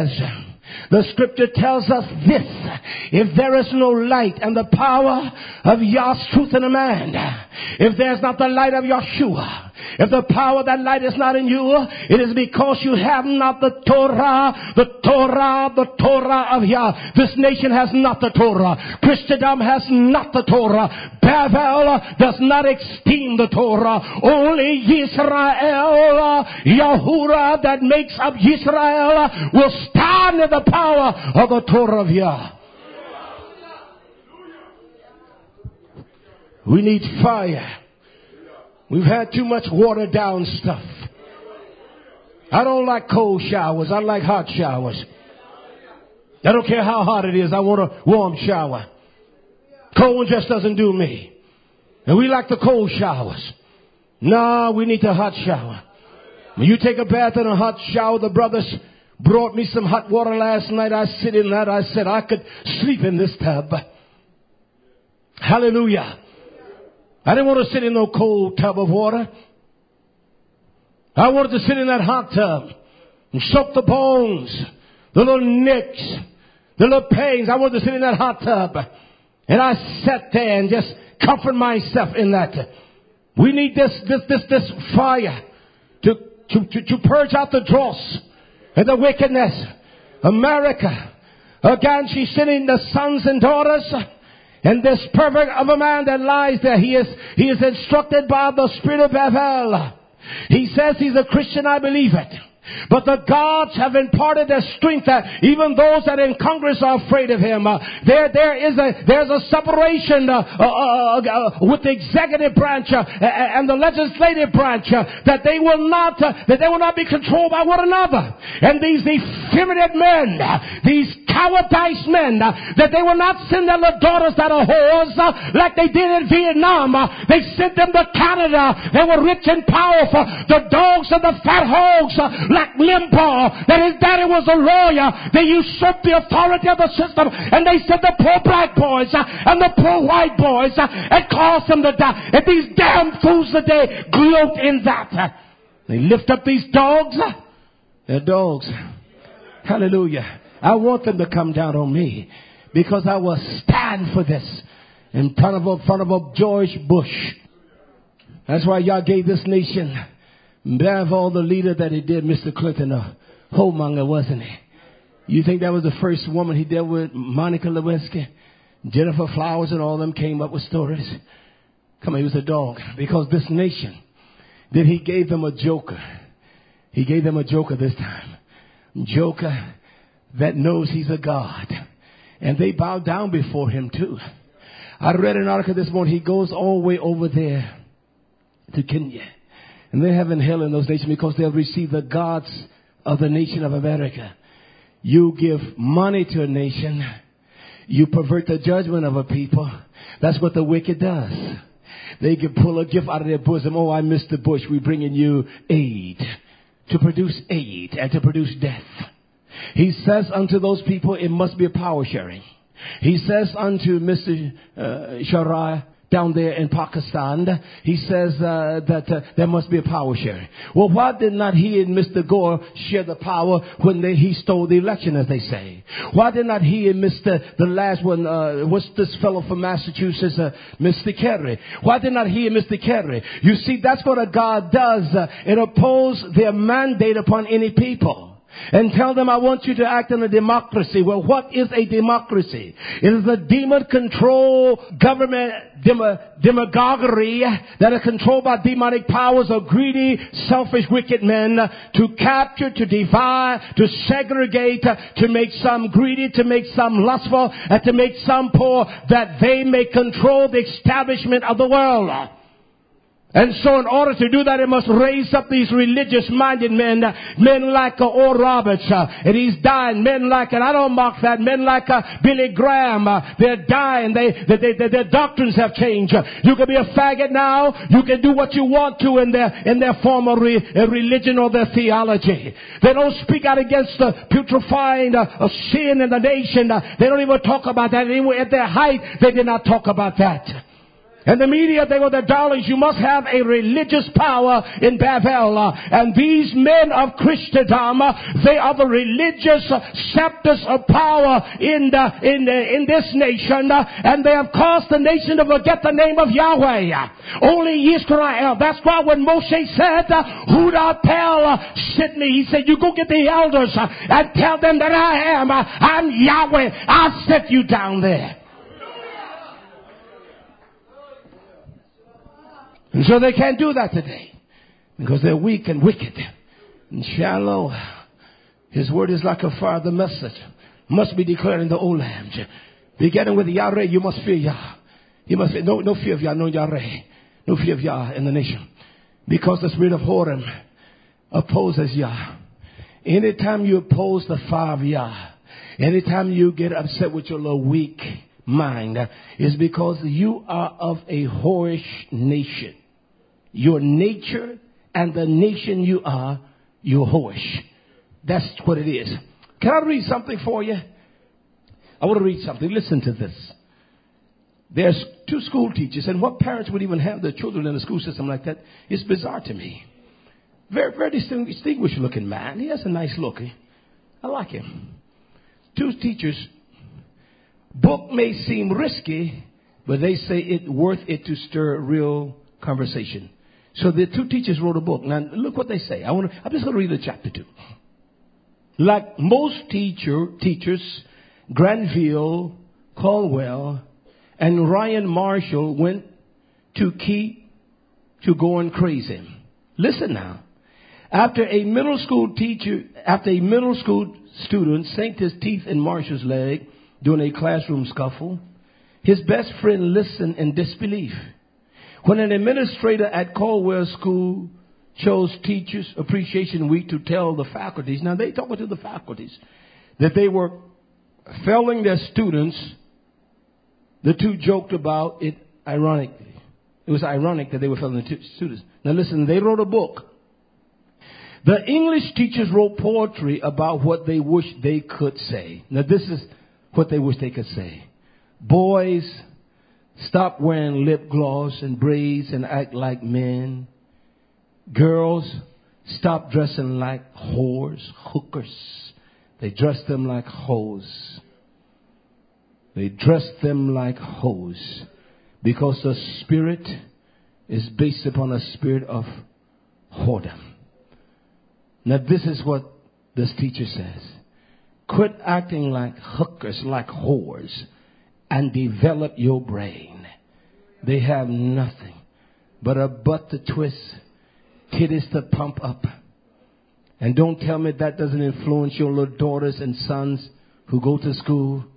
tells us this: if there is no light and the power of Yah's truth in a man, if there's not the light of Yeshua, if the power of that light is not in you, it is because you have not the Torah of Yah. This nation has not the Torah. Christendom has not the Torah. Bavel does not esteem the Torah. Only Yisrael, Yahuwah that makes up Yisrael, will stand in the power of the Torah of Yah. We need fire. We've had too much watered down stuff. I don't like cold showers. I like hot showers. I don't care how hot it is. I want a warm shower. Cold one just doesn't do me. And we like the cold showers. No, we need the hot shower. When you take a bath in a hot shower, the brothers brought me some hot water last night. I sit in that. I said I could sleep in this tub. Hallelujah. I didn't want to sit in no cold tub of water. I wanted to sit in that hot tub and soak the bones, the little nicks, the little pains. I wanted to sit in that hot tub. And I sat there and just comfort myself in that. We need this fire to purge out the dross and the wickedness. America, again, she's sending the sons and daughters. And this pervert of a man that lies there, he is instructed by the spirit of Bavel. He says he's a Christian, I believe it. But the gods have imparted their strength that even those that in Congress are afraid of him. There's a separation with the executive branch and the legislative branch that they will not be controlled by one another. And these effeminate men, these cowardice men, that they will not send their little daughters that are whores like they did in Vietnam. They sent them to Canada. They were rich and powerful. The dogs and the fat hogs like Limbaugh, that his daddy was a lawyer. They usurped the authority of the system, and they sent the poor black boys and the poor white boys and caused them to die. And these damn fools today gloat in that. They lift up these dogs. They're dogs. Hallelujah. I want them to come down on me because I will stand for this in front of a George Bush. That's why y'all gave this nation Bavel, the leader that he did, Mr. Clinton, a homemonger, wasn't he? You think that was the first woman he dealt with? Monica Lewinsky, Jennifer Flowers, and all of them came up with stories. Come on, he was a dog. Because this nation, then he gave them a joker. He gave them a joker this time. Joker that knows he's a god. And they bow down before him too. I read an article this morning. He goes all the way over there to Kenya. And they're having hell in those nations because they'll receive the gods of the nation of America. You give money to a nation. You pervert the judgment of a people. That's what the wicked does. They can pull a gift out of their bosom. Oh, I missed the bush. We're bringing you aid. To produce aid and to produce death. He says unto those people, it must be a power sharing. He says unto Mr. Sharia down there in Pakistan, he says that there must be a power sharing. Well, why did not he and Mr. Gore share the power when he stole the election, as they say? Why did not he and the last one, what's this fellow from Massachusetts, Mr. Kerry? Why did not he and Mr. Kerry? You see, that's what a God does. It opposes their mandate upon any people. And tell them, I want you to act in a democracy. Well, what is a democracy? It is a demon-controlled government demagoguery that are controlled by demonic powers of greedy, selfish, wicked men to capture, to divide, to segregate, to make some greedy, to make some lustful, and to make some poor, that they may control the establishment of the world. And so in order to do that, it must raise up these religious-minded men like Oral Roberts, and he's dying. Men like, and I don't mock that, men like Billy Graham, they're dying. Their doctrines have changed. You can be a faggot now. You can do what you want to in their form of religion or their theology. They don't speak out against the putrefying sin in the nation. They don't even talk about that. Anyway, at their height, they did not talk about that. And the media, they were the darlings. You must have a religious power in Babel. And these men of Christendom, they are the religious scepters of power in this nation. And they have caused the nation to forget the name of Yahweh. Only Israel. That's why when Moshe said, who thou tell sent me, he said, you go get the elders and tell them that I'm Yahweh. I sent you down there. And so they can't do that today because they're weak and wicked and shallow. His word is like a fire. The message must be declared in the old lands. Beginning with Yahweh, you must fear Yah. You must fear, no fear of Yah, no Yahweh. No fear of Yah in the nation. Because the spirit of Horem opposes Yah. Anytime you oppose the fire of Yah, anytime you get upset with your little weak mind, is because you are of a whorish nation. Your nature and the nation you are, you're whorish. That's what it is. Can I read something for you? I want to read something. Listen to this. There's 2 school teachers, and what parents would even have their children in a school system like that? It's bizarre to me. Very, very distinguished looking man. He has a nice look. I like him. 2 teachers. Book may seem risky, but they say it's worth it to stir real conversation. So the 2 teachers wrote a book. Now look what they say. I'm just going to read the chapter 2. Like most teachers, Granville, Caldwell, and Ryan Marshall went to going crazy. Listen now. After a middle school student sank his teeth in Marshall's leg during a classroom scuffle, his best friend listened in disbelief. When an administrator at Caldwell School chose Teachers Appreciation Week to tell the faculties, now they talking to the faculties, that they were failing their students, the 2 joked about it ironically. It was ironic that they were failing the students. Now listen, they wrote a book. The English teachers wrote poetry about what they wish they could say. Now this is what they wish they could say. Boys, stop wearing lip gloss and braids and act like men. Girls, stop dressing like whores, hookers. They dress them like hoes. They dress them like hoes because the spirit is based upon a spirit of whoredom. Now this is what this teacher says. Quit acting like hookers, like whores, and develop your brain. They have nothing but a butt to twist, titties to pump up. And don't tell me that doesn't influence your little daughters and sons who go to school.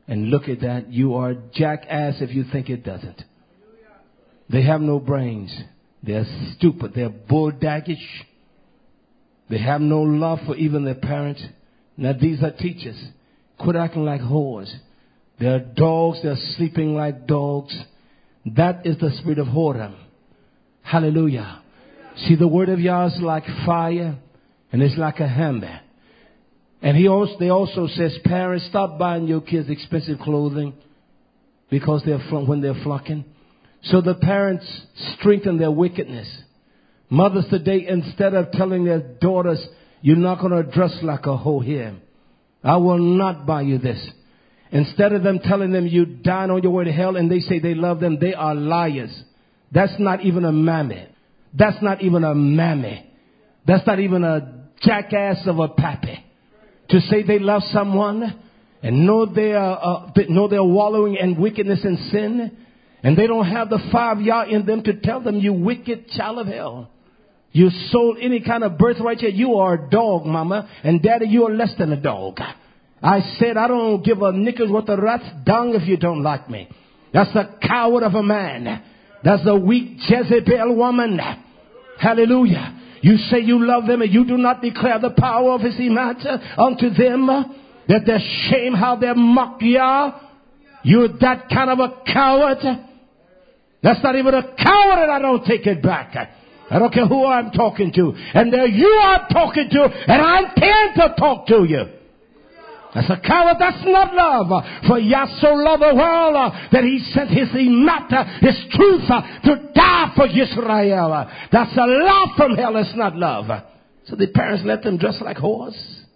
And look at that. You are a jackass if you think it doesn't. They have no brains. They're stupid. They're bulldaggish. They have no love for even their parents. Now these are teachers. Quit acting like whores. They're dogs. They're sleeping like dogs. That is the spirit of whoredom. Hallelujah. See, the word of Yah is like fire and it's like a hammer. And they also says, parents, stop buying your kids expensive clothing because when they're flunking. So the parents strengthen their wickedness. Mothers today, instead of telling their daughters, you're not going to dress like a hoe here. I will not buy you this. Instead of them telling them you dying on your way to hell and they say they love them, they are liars. That's not even a mammy. That's not even a mammy. That's not even a jackass of a pappy. To say they love someone and know they are wallowing in wickedness and sin, and they don't have the 5 Yah in them to tell them, you wicked child of hell. You sold any kind of birthright here. You are a dog, mama, and daddy, you are less than a dog. I said I don't give a knicker's worth of rat's dung if you don't like me. That's a coward of a man. That's a weak Jezebel woman. Hallelujah. You say you love them and you do not declare the power of his iman unto them, that they're shame how they mock Yah. You're that kind of a coward. That's not even a coward, and I don't take it back. I don't care who I'm talking to. And there you are talking to, and I intend to talk to you. That's a coward. That's not love. For Yah so loved the world that he sent his imat, his truth, to die for Israel. That's a love from hell. It's not love. So the parents let them dress like whores.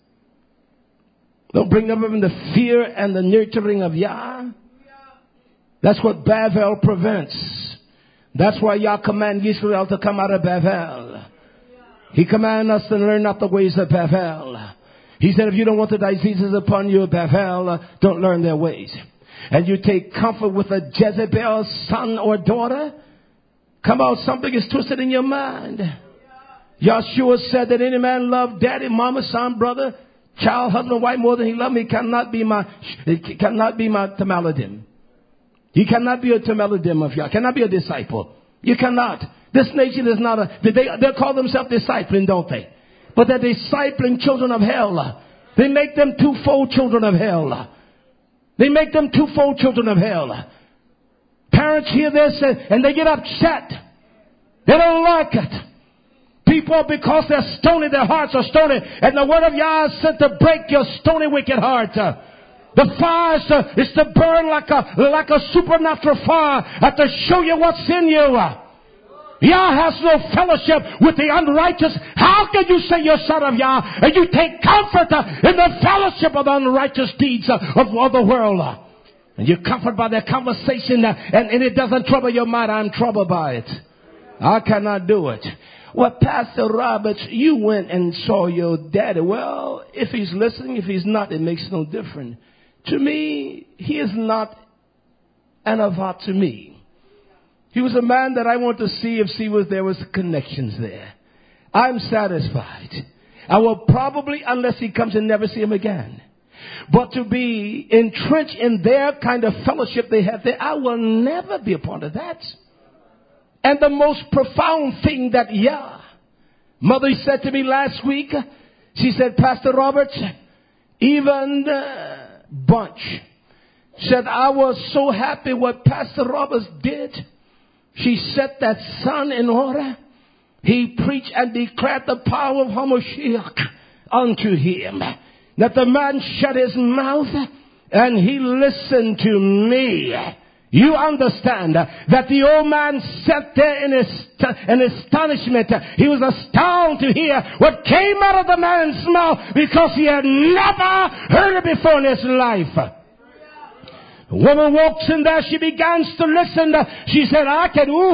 Don't bring them up in the fear and the nurturing of Yah. That's what Bavel prevents. That's why Yah command Israel to come out of Bavel. He commanded us to learn not the ways of Bavel. He said, if you don't want the diseases upon you, Bavel, don't learn their ways. And you take comfort with a Jezebel son or daughter. Come on, something is twisted in your mind. Yahshua said that any man love daddy, mama, son, brother, child, husband, wife more than he loved me cannot be my Tamaladim. He cannot be a Tamaladim of Yah. Cannot be a disciple. You cannot. This nation is not they call themselves discipling, don't they? But they're discipling children of hell. They make them twofold children of hell. They make them twofold children of hell. Parents hear this and they get upset. They don't like it. People, because they're stony, their hearts are stony. And the word of Yah is sent to break your stony, wicked heart. The fire is to burn like a supernatural fire to show you what's in you. Yah has no fellowship with the unrighteous. How can you say you're son of Yah and you take comfort in the fellowship of the unrighteous deeds of the world? And you're comforted by their conversation and it doesn't trouble your mind. I'm troubled by it. I cannot do it. Well, Pastor Roberts, you went and saw your daddy. Well, if he's listening, if he's not, it makes no difference. To me, he is not an avat to me. He was a man that I want to see if there was connections there. I'm satisfied. I will probably, unless he comes and never see him again. But to be entrenched in their kind of fellowship they have there, I will never be a part of that. And the most profound thing that Mother said to me last week, she said, Pastor Roberts, even Bunch said, I was so happy what Pastor Roberts did. She set that son in order. He preached and declared the power of Hamashiach unto him. That the man shut his mouth and he listened to me. You understand that the old man sat there in astonishment. He was astounded to hear what came out of the man's mouth because he had never heard it before in his life. The woman walks in there. She begins to listen. She said, I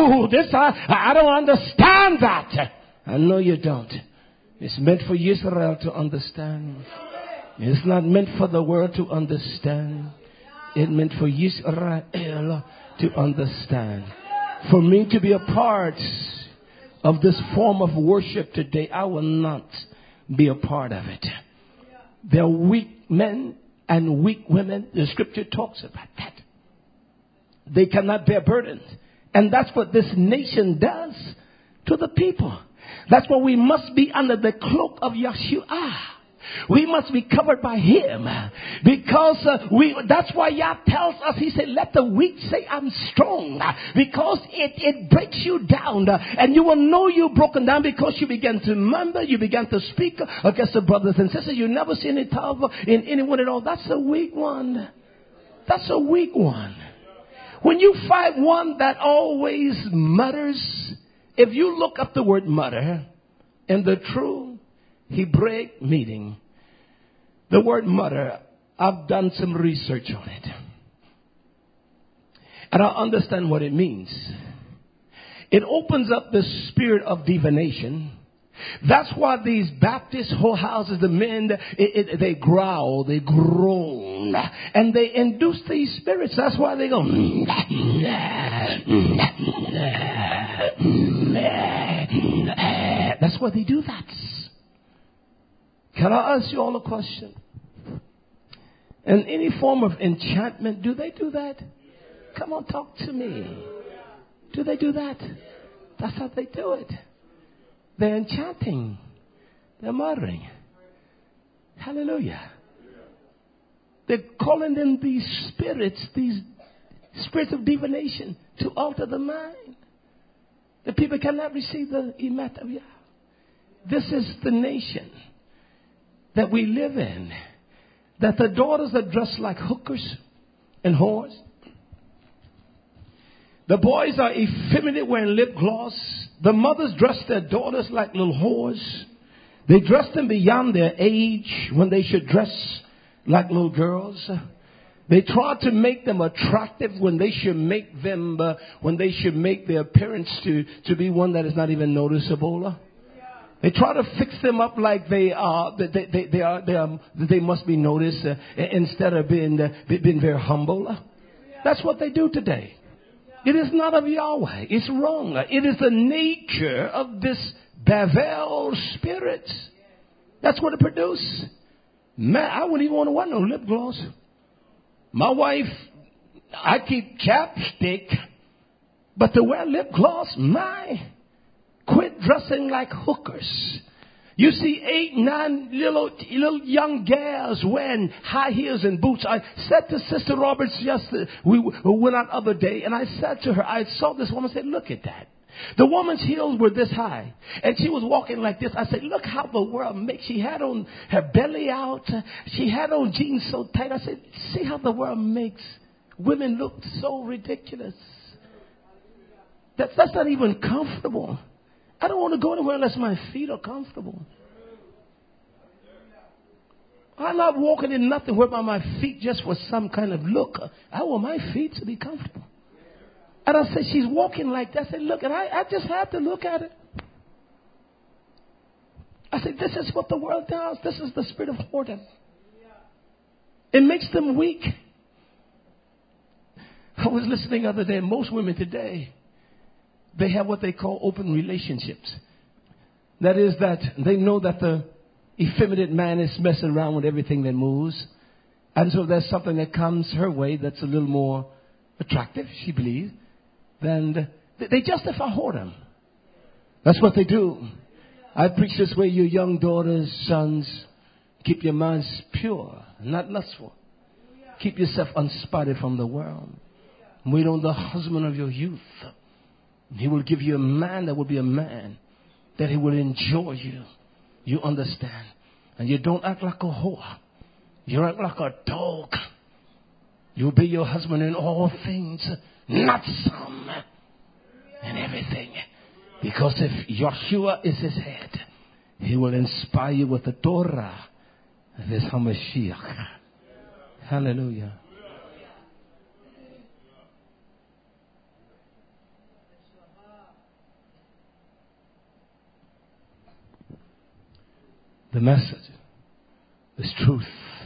don't understand that. I know you don't. It's meant for Israel to understand. It's not meant for the world to understand. It's meant for Israel to understand. For me to be a part of this form of worship today, I will not be a part of it. They're weak men and weak women. The scripture talks about that. They cannot bear burdens. And that's what this nation does to the people. That's why we must be under the cloak of Yeshua. We must be covered by Him. Because that's why Yah tells us, He said, let the weak say I'm strong. Because it breaks you down. And you will know you're broken down because you begin to murmur, you begin to speak against the brothers and sisters. You never see any power in anyone at all. That's a weak one. That's a weak one. When you find one that always mutters, if you look up the word mutter in the true Hebraic meaning, the word mutter, I've done some research on it. And I understand what it means. It opens up the spirit of divination. That's why these Baptist whorehouses, the men, they growl, they groan, and they induce these spirits. That's why they go. That's why they do that. Can I ask you all a question? In any form of enchantment, do they do that? Come on, talk to me. Do they do that? That's how they do it. They're enchanting. They're muttering. Hallelujah. They're calling in these spirits of divination to alter the mind. The people cannot receive the emet of Yah. This is the nation that we live in. That the daughters are dressed like hookers and whores. The boys are effeminate wearing lip gloss. The mothers dress their daughters like little whores. They dress them beyond their age when they should dress like little girls. They try to make them attractive when they should make them, when they should make their appearance to be one that is not even noticeable. They try to fix them up like they must be noticed instead of being very humble. That's what they do today. It is not of Yahweh. It's wrong. It is the nature of this Bavel spirit. That's what it produces. Man, I wouldn't even want to wear no lip gloss. My wife, I keep chapstick, but to wear lip gloss, quit dressing like hookers. You see 8, 9 little young gals wearing high heels and boots. I said to Sister Roberts we went out the other day, and I said to her, I saw this woman, said, look at that. The woman's heels were this high, and she was walking like this. I said, look how the world makes. She had on her belly out. She had on jeans so tight. I said, see how the world makes women look so ridiculous. That's not even comfortable. I don't want to go anywhere unless my feet are comfortable. I'm not walking in nothing whereby my feet just for some kind of look. I want my feet to be comfortable. And I said, she's walking like that. I said, look, and I just had to look at it. I said, this is what the world does. This is the spirit of whoredom. It makes them weak. I was listening the other day. Most women today, they have what they call open relationships. That is that they know that the effeminate man is messing around with everything that moves. And so there's something that comes her way that's a little more attractive, she believes. Then they justify whoredom. That's what they do. I preach this way, you young daughters, sons, keep your minds pure, not lustful. Keep yourself unspotted from the world. Wait on the husband of your youth. He will give you a man that will be a man, that he will enjoy you. You understand? And you don't act like a whore. You act like a dog. You obey your husband in all things, not some, in everything. Because if Yeshua is his head, he will inspire you with the Torah of his HaMashiach. Hallelujah. The message, this truth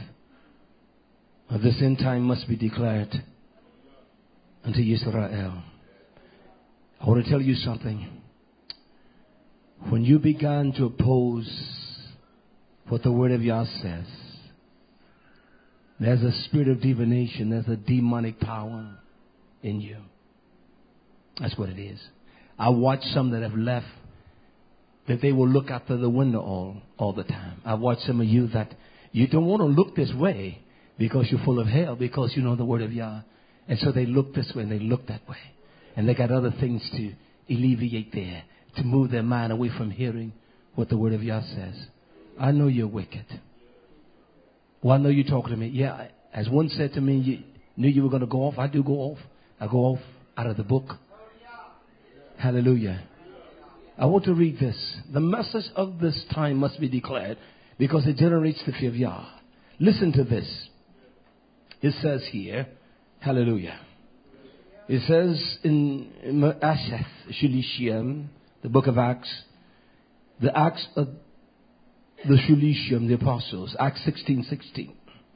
of this end time must be declared unto Israel. I want to tell you something. When you began to oppose what the Word of Yah says, There's a spirit of divination. There's a demonic power in you. That's what it is. I watch some that have left, that they will look out the window all the time. I watch some of you that you don't want to look this way because you're full of hell, because you know the word of Yah. And so they look this way and they look that way. And they got other things to alleviate there, to move their mind away from hearing what the word of Yah says. I know you're wicked. Well, I know you're talking to me. Yeah, as one said to me, you knew you were going to go off. I do go off. I go off out of the book. Hallelujah. I want to read this. The message of this time must be declared because it generates the fear of Yah. Listen to this. It says here, hallelujah. It says in Asheth Shulishim, the book of Acts, the Acts of the Shulishim, the apostles, Acts 16:16.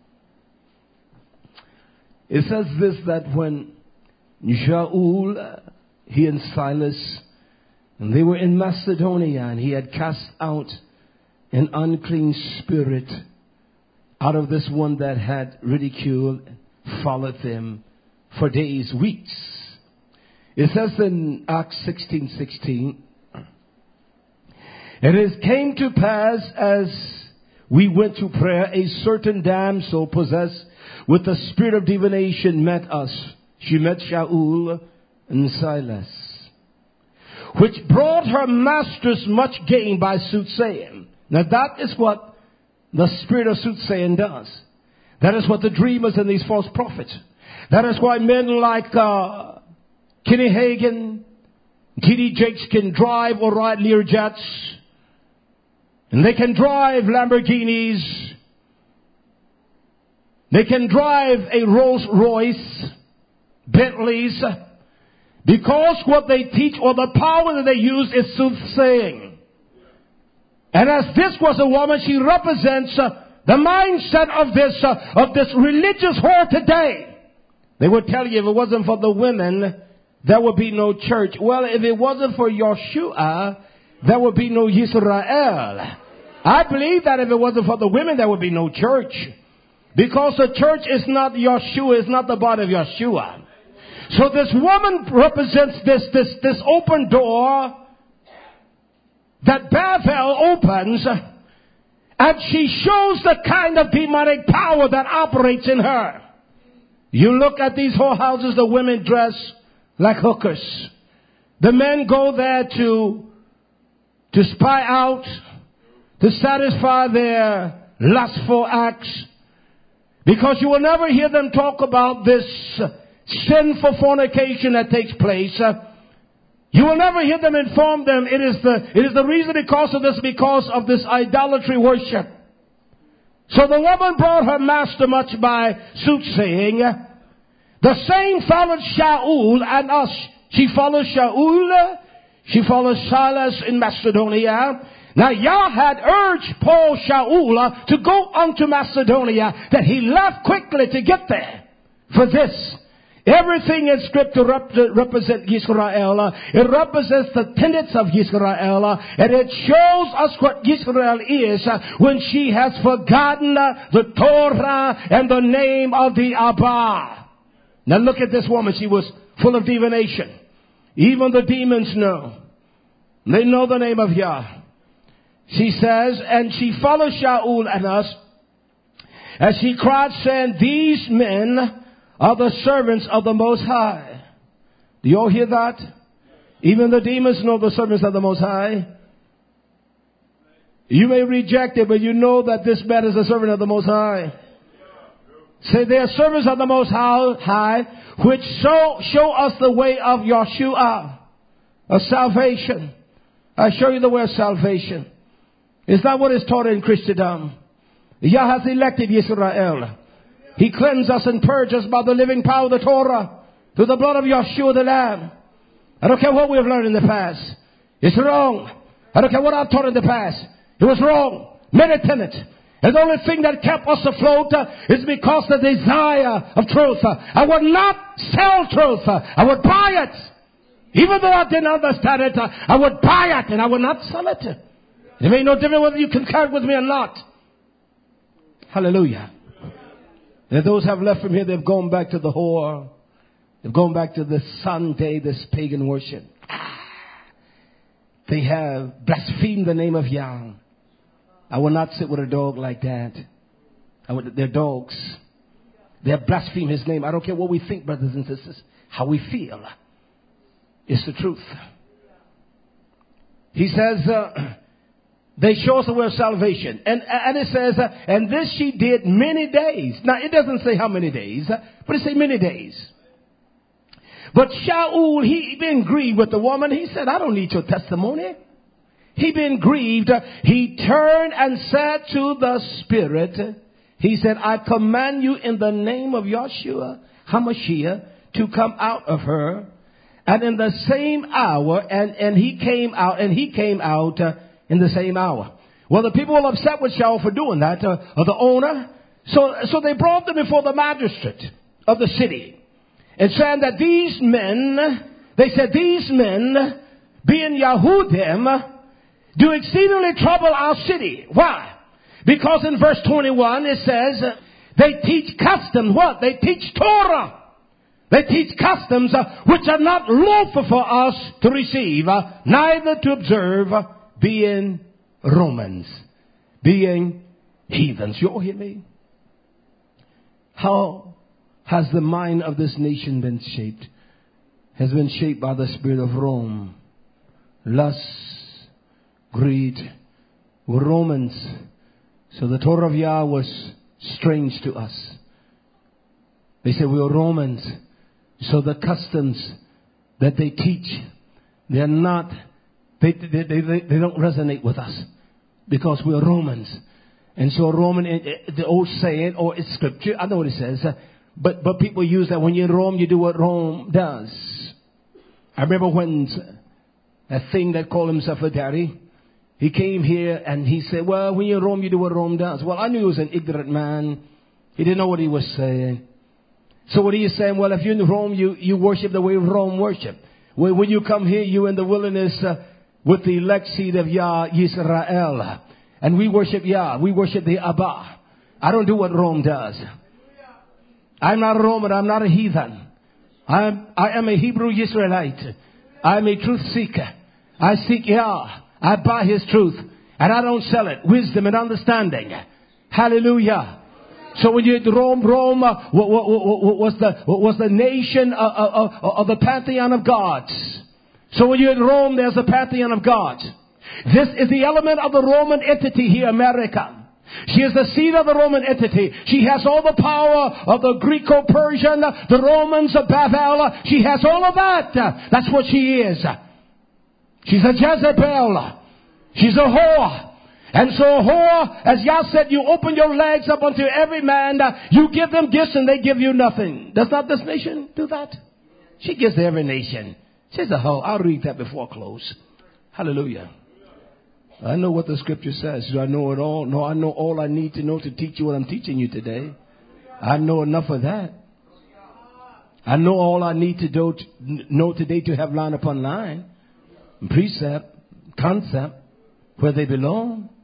It says this, that when Shaul, he and Silas, and they were in Macedonia, and he had cast out an unclean spirit out of this one that had ridiculed, followed them for days, weeks. It says in Acts 16:16, and it came to pass as we went to prayer, a certain damsel possessed with the spirit of divination met us. She met Shaul and Silas, which brought her masters much gain by soothsaying. Now that is what the spirit of soothsaying does. That is what the dreamers and these false prophets. That is why men like Kenny Hagin, T.D. Jakes can drive or ride Learjets. And they can drive Lamborghinis. They can drive a Rolls Royce, Bentleys, because what they teach or the power that they use is soothsaying. And as this was a woman, she represents the mindset of this religious whore today. They would tell you if it wasn't for the women, there would be no church. Well, if it wasn't for Yeshua, there would be no Yisrael. I believe that if it wasn't for the women, there would be no church. Because the church is not Yeshua, it's not the body of Yeshua. So this woman represents this open door that Bethel opens, and she shows the kind of demonic power that operates in her. You look at these whorehouses, the women dress like hookers. The men go there to spy out, to satisfy their lustful acts. Because you will never hear them talk about this sinful fornication that takes place. You will never hear them inform them it is the reason because of this idolatry worship. So the woman brought her master much by soothsaying. The same followed Shaul and us. She followed Shaul. She followed Silas in Macedonia. Now Yah had urged Paul Shaul to go unto Macedonia, that he left quickly to get there. For this, everything in Scripture represents Yisrael. It represents the tenets of Yisrael. And it shows us what Yisrael is when she has forgotten the Torah and the name of the Abba. Now look at this woman. She was full of divination. Even the demons know. They know the name of Yah. She says, and she followed Shaul and us, as she cried, saying, these men are the servants of the Most High. Do you all hear that? Even the demons know the servants of the Most High. You may reject it, but you know that this man is a servant of the Most High. Say, they are servants of the Most High, which show us the way of Yeshua, of salvation. I show you the way of salvation. Is that what is taught in Christendom? Yah has elected Yisrael. He cleansed us and purged us by the living power of the Torah, through the blood of Yeshua the Lamb. I don't care what we have learned in the past. It's wrong. I don't care what I've taught in the past. It was wrong. Many tenets. And the only thing that kept us afloat is because the desire of truth. I would not sell truth. I would buy it. Even though I didn't understand it, I would buy it and I would not sell it. It made no difference whether you concurred with me or not. Hallelujah. And those have left from here, they've gone back to the whore. They've gone back to the Sunday, this pagan worship. They have blasphemed the name of Yah. I will not sit with a dog like that. They're dogs. They have blasphemed his name. I don't care what we think, brothers and sisters. How we feel. It's the truth. He says, they show us the way of salvation. And it says, and this she did many days. Now, it doesn't say how many days, but it says many days. But Shaul, he been grieved with the woman. He said, I don't need your testimony. He been grieved. He turned and said to the spirit, he said, I command you in the name of Yahshua HaMashiach to come out of her. And in the same hour, and he came out in the same hour. Well, the people were upset with Shaul for doing that, or the owner. So they brought them before the magistrate of the city. And saying that these men, being Yahudim, do exceedingly trouble our city. Why? Because in verse 21 it says, they teach customs. What? They teach Torah. They teach customs which are not lawful for us to receive, neither to observe, being Romans, being heathens. You all hear me? How has the mind of this nation been shaped? Has been shaped by the spirit of Rome. Lust, greed. We're Romans. So the Torah of Yah was strange to us. They said we are Romans. So the customs that they teach, they're not, they don't resonate with us. Because we're Romans. And so Roman, the old saying, or it's scripture, I know what it says, but people use that when you're in Rome, you do what Rome does. I remember when that thing that called himself a daddy, he came here and he said, well, when you're in Rome, you do what Rome does. Well, I knew he was an ignorant man. He didn't know what he was saying. So what he is saying, well, if you're in Rome, you worship the way Rome worship. When you come here, you in the wilderness with the elect seed of Yah, Yisrael. And we worship Yah. We worship the Abba. I don't do what Rome does. I'm not a Roman. I'm not a heathen. I am a Hebrew Israelite. I'm a truth seeker. I seek Yah. I buy His truth. And I don't sell it. Wisdom and understanding. Hallelujah. So when you're in Rome was the nation of the pantheon of gods. So when you're in Rome, there's a pantheon of gods. This is the element of the Roman entity here, America. She is the seed of the Roman entity. She has all the power of the Greco-Persian, the Romans of Babel. She has all of that. That's what she is. She's a Jezebel. She's a whore. And so a whore, as Yah said, you open your legs up unto every man. You give them gifts and they give you nothing. Does not this nation do that? She gives to every nation. She's a whore. I'll read that before I close. Hallelujah. I know what the scripture says. Do I know it all? No, I know all I need to know to teach you what I'm teaching you today. I know enough of that. I know all I need to know today to have line upon line. Precept, concept, where they belong.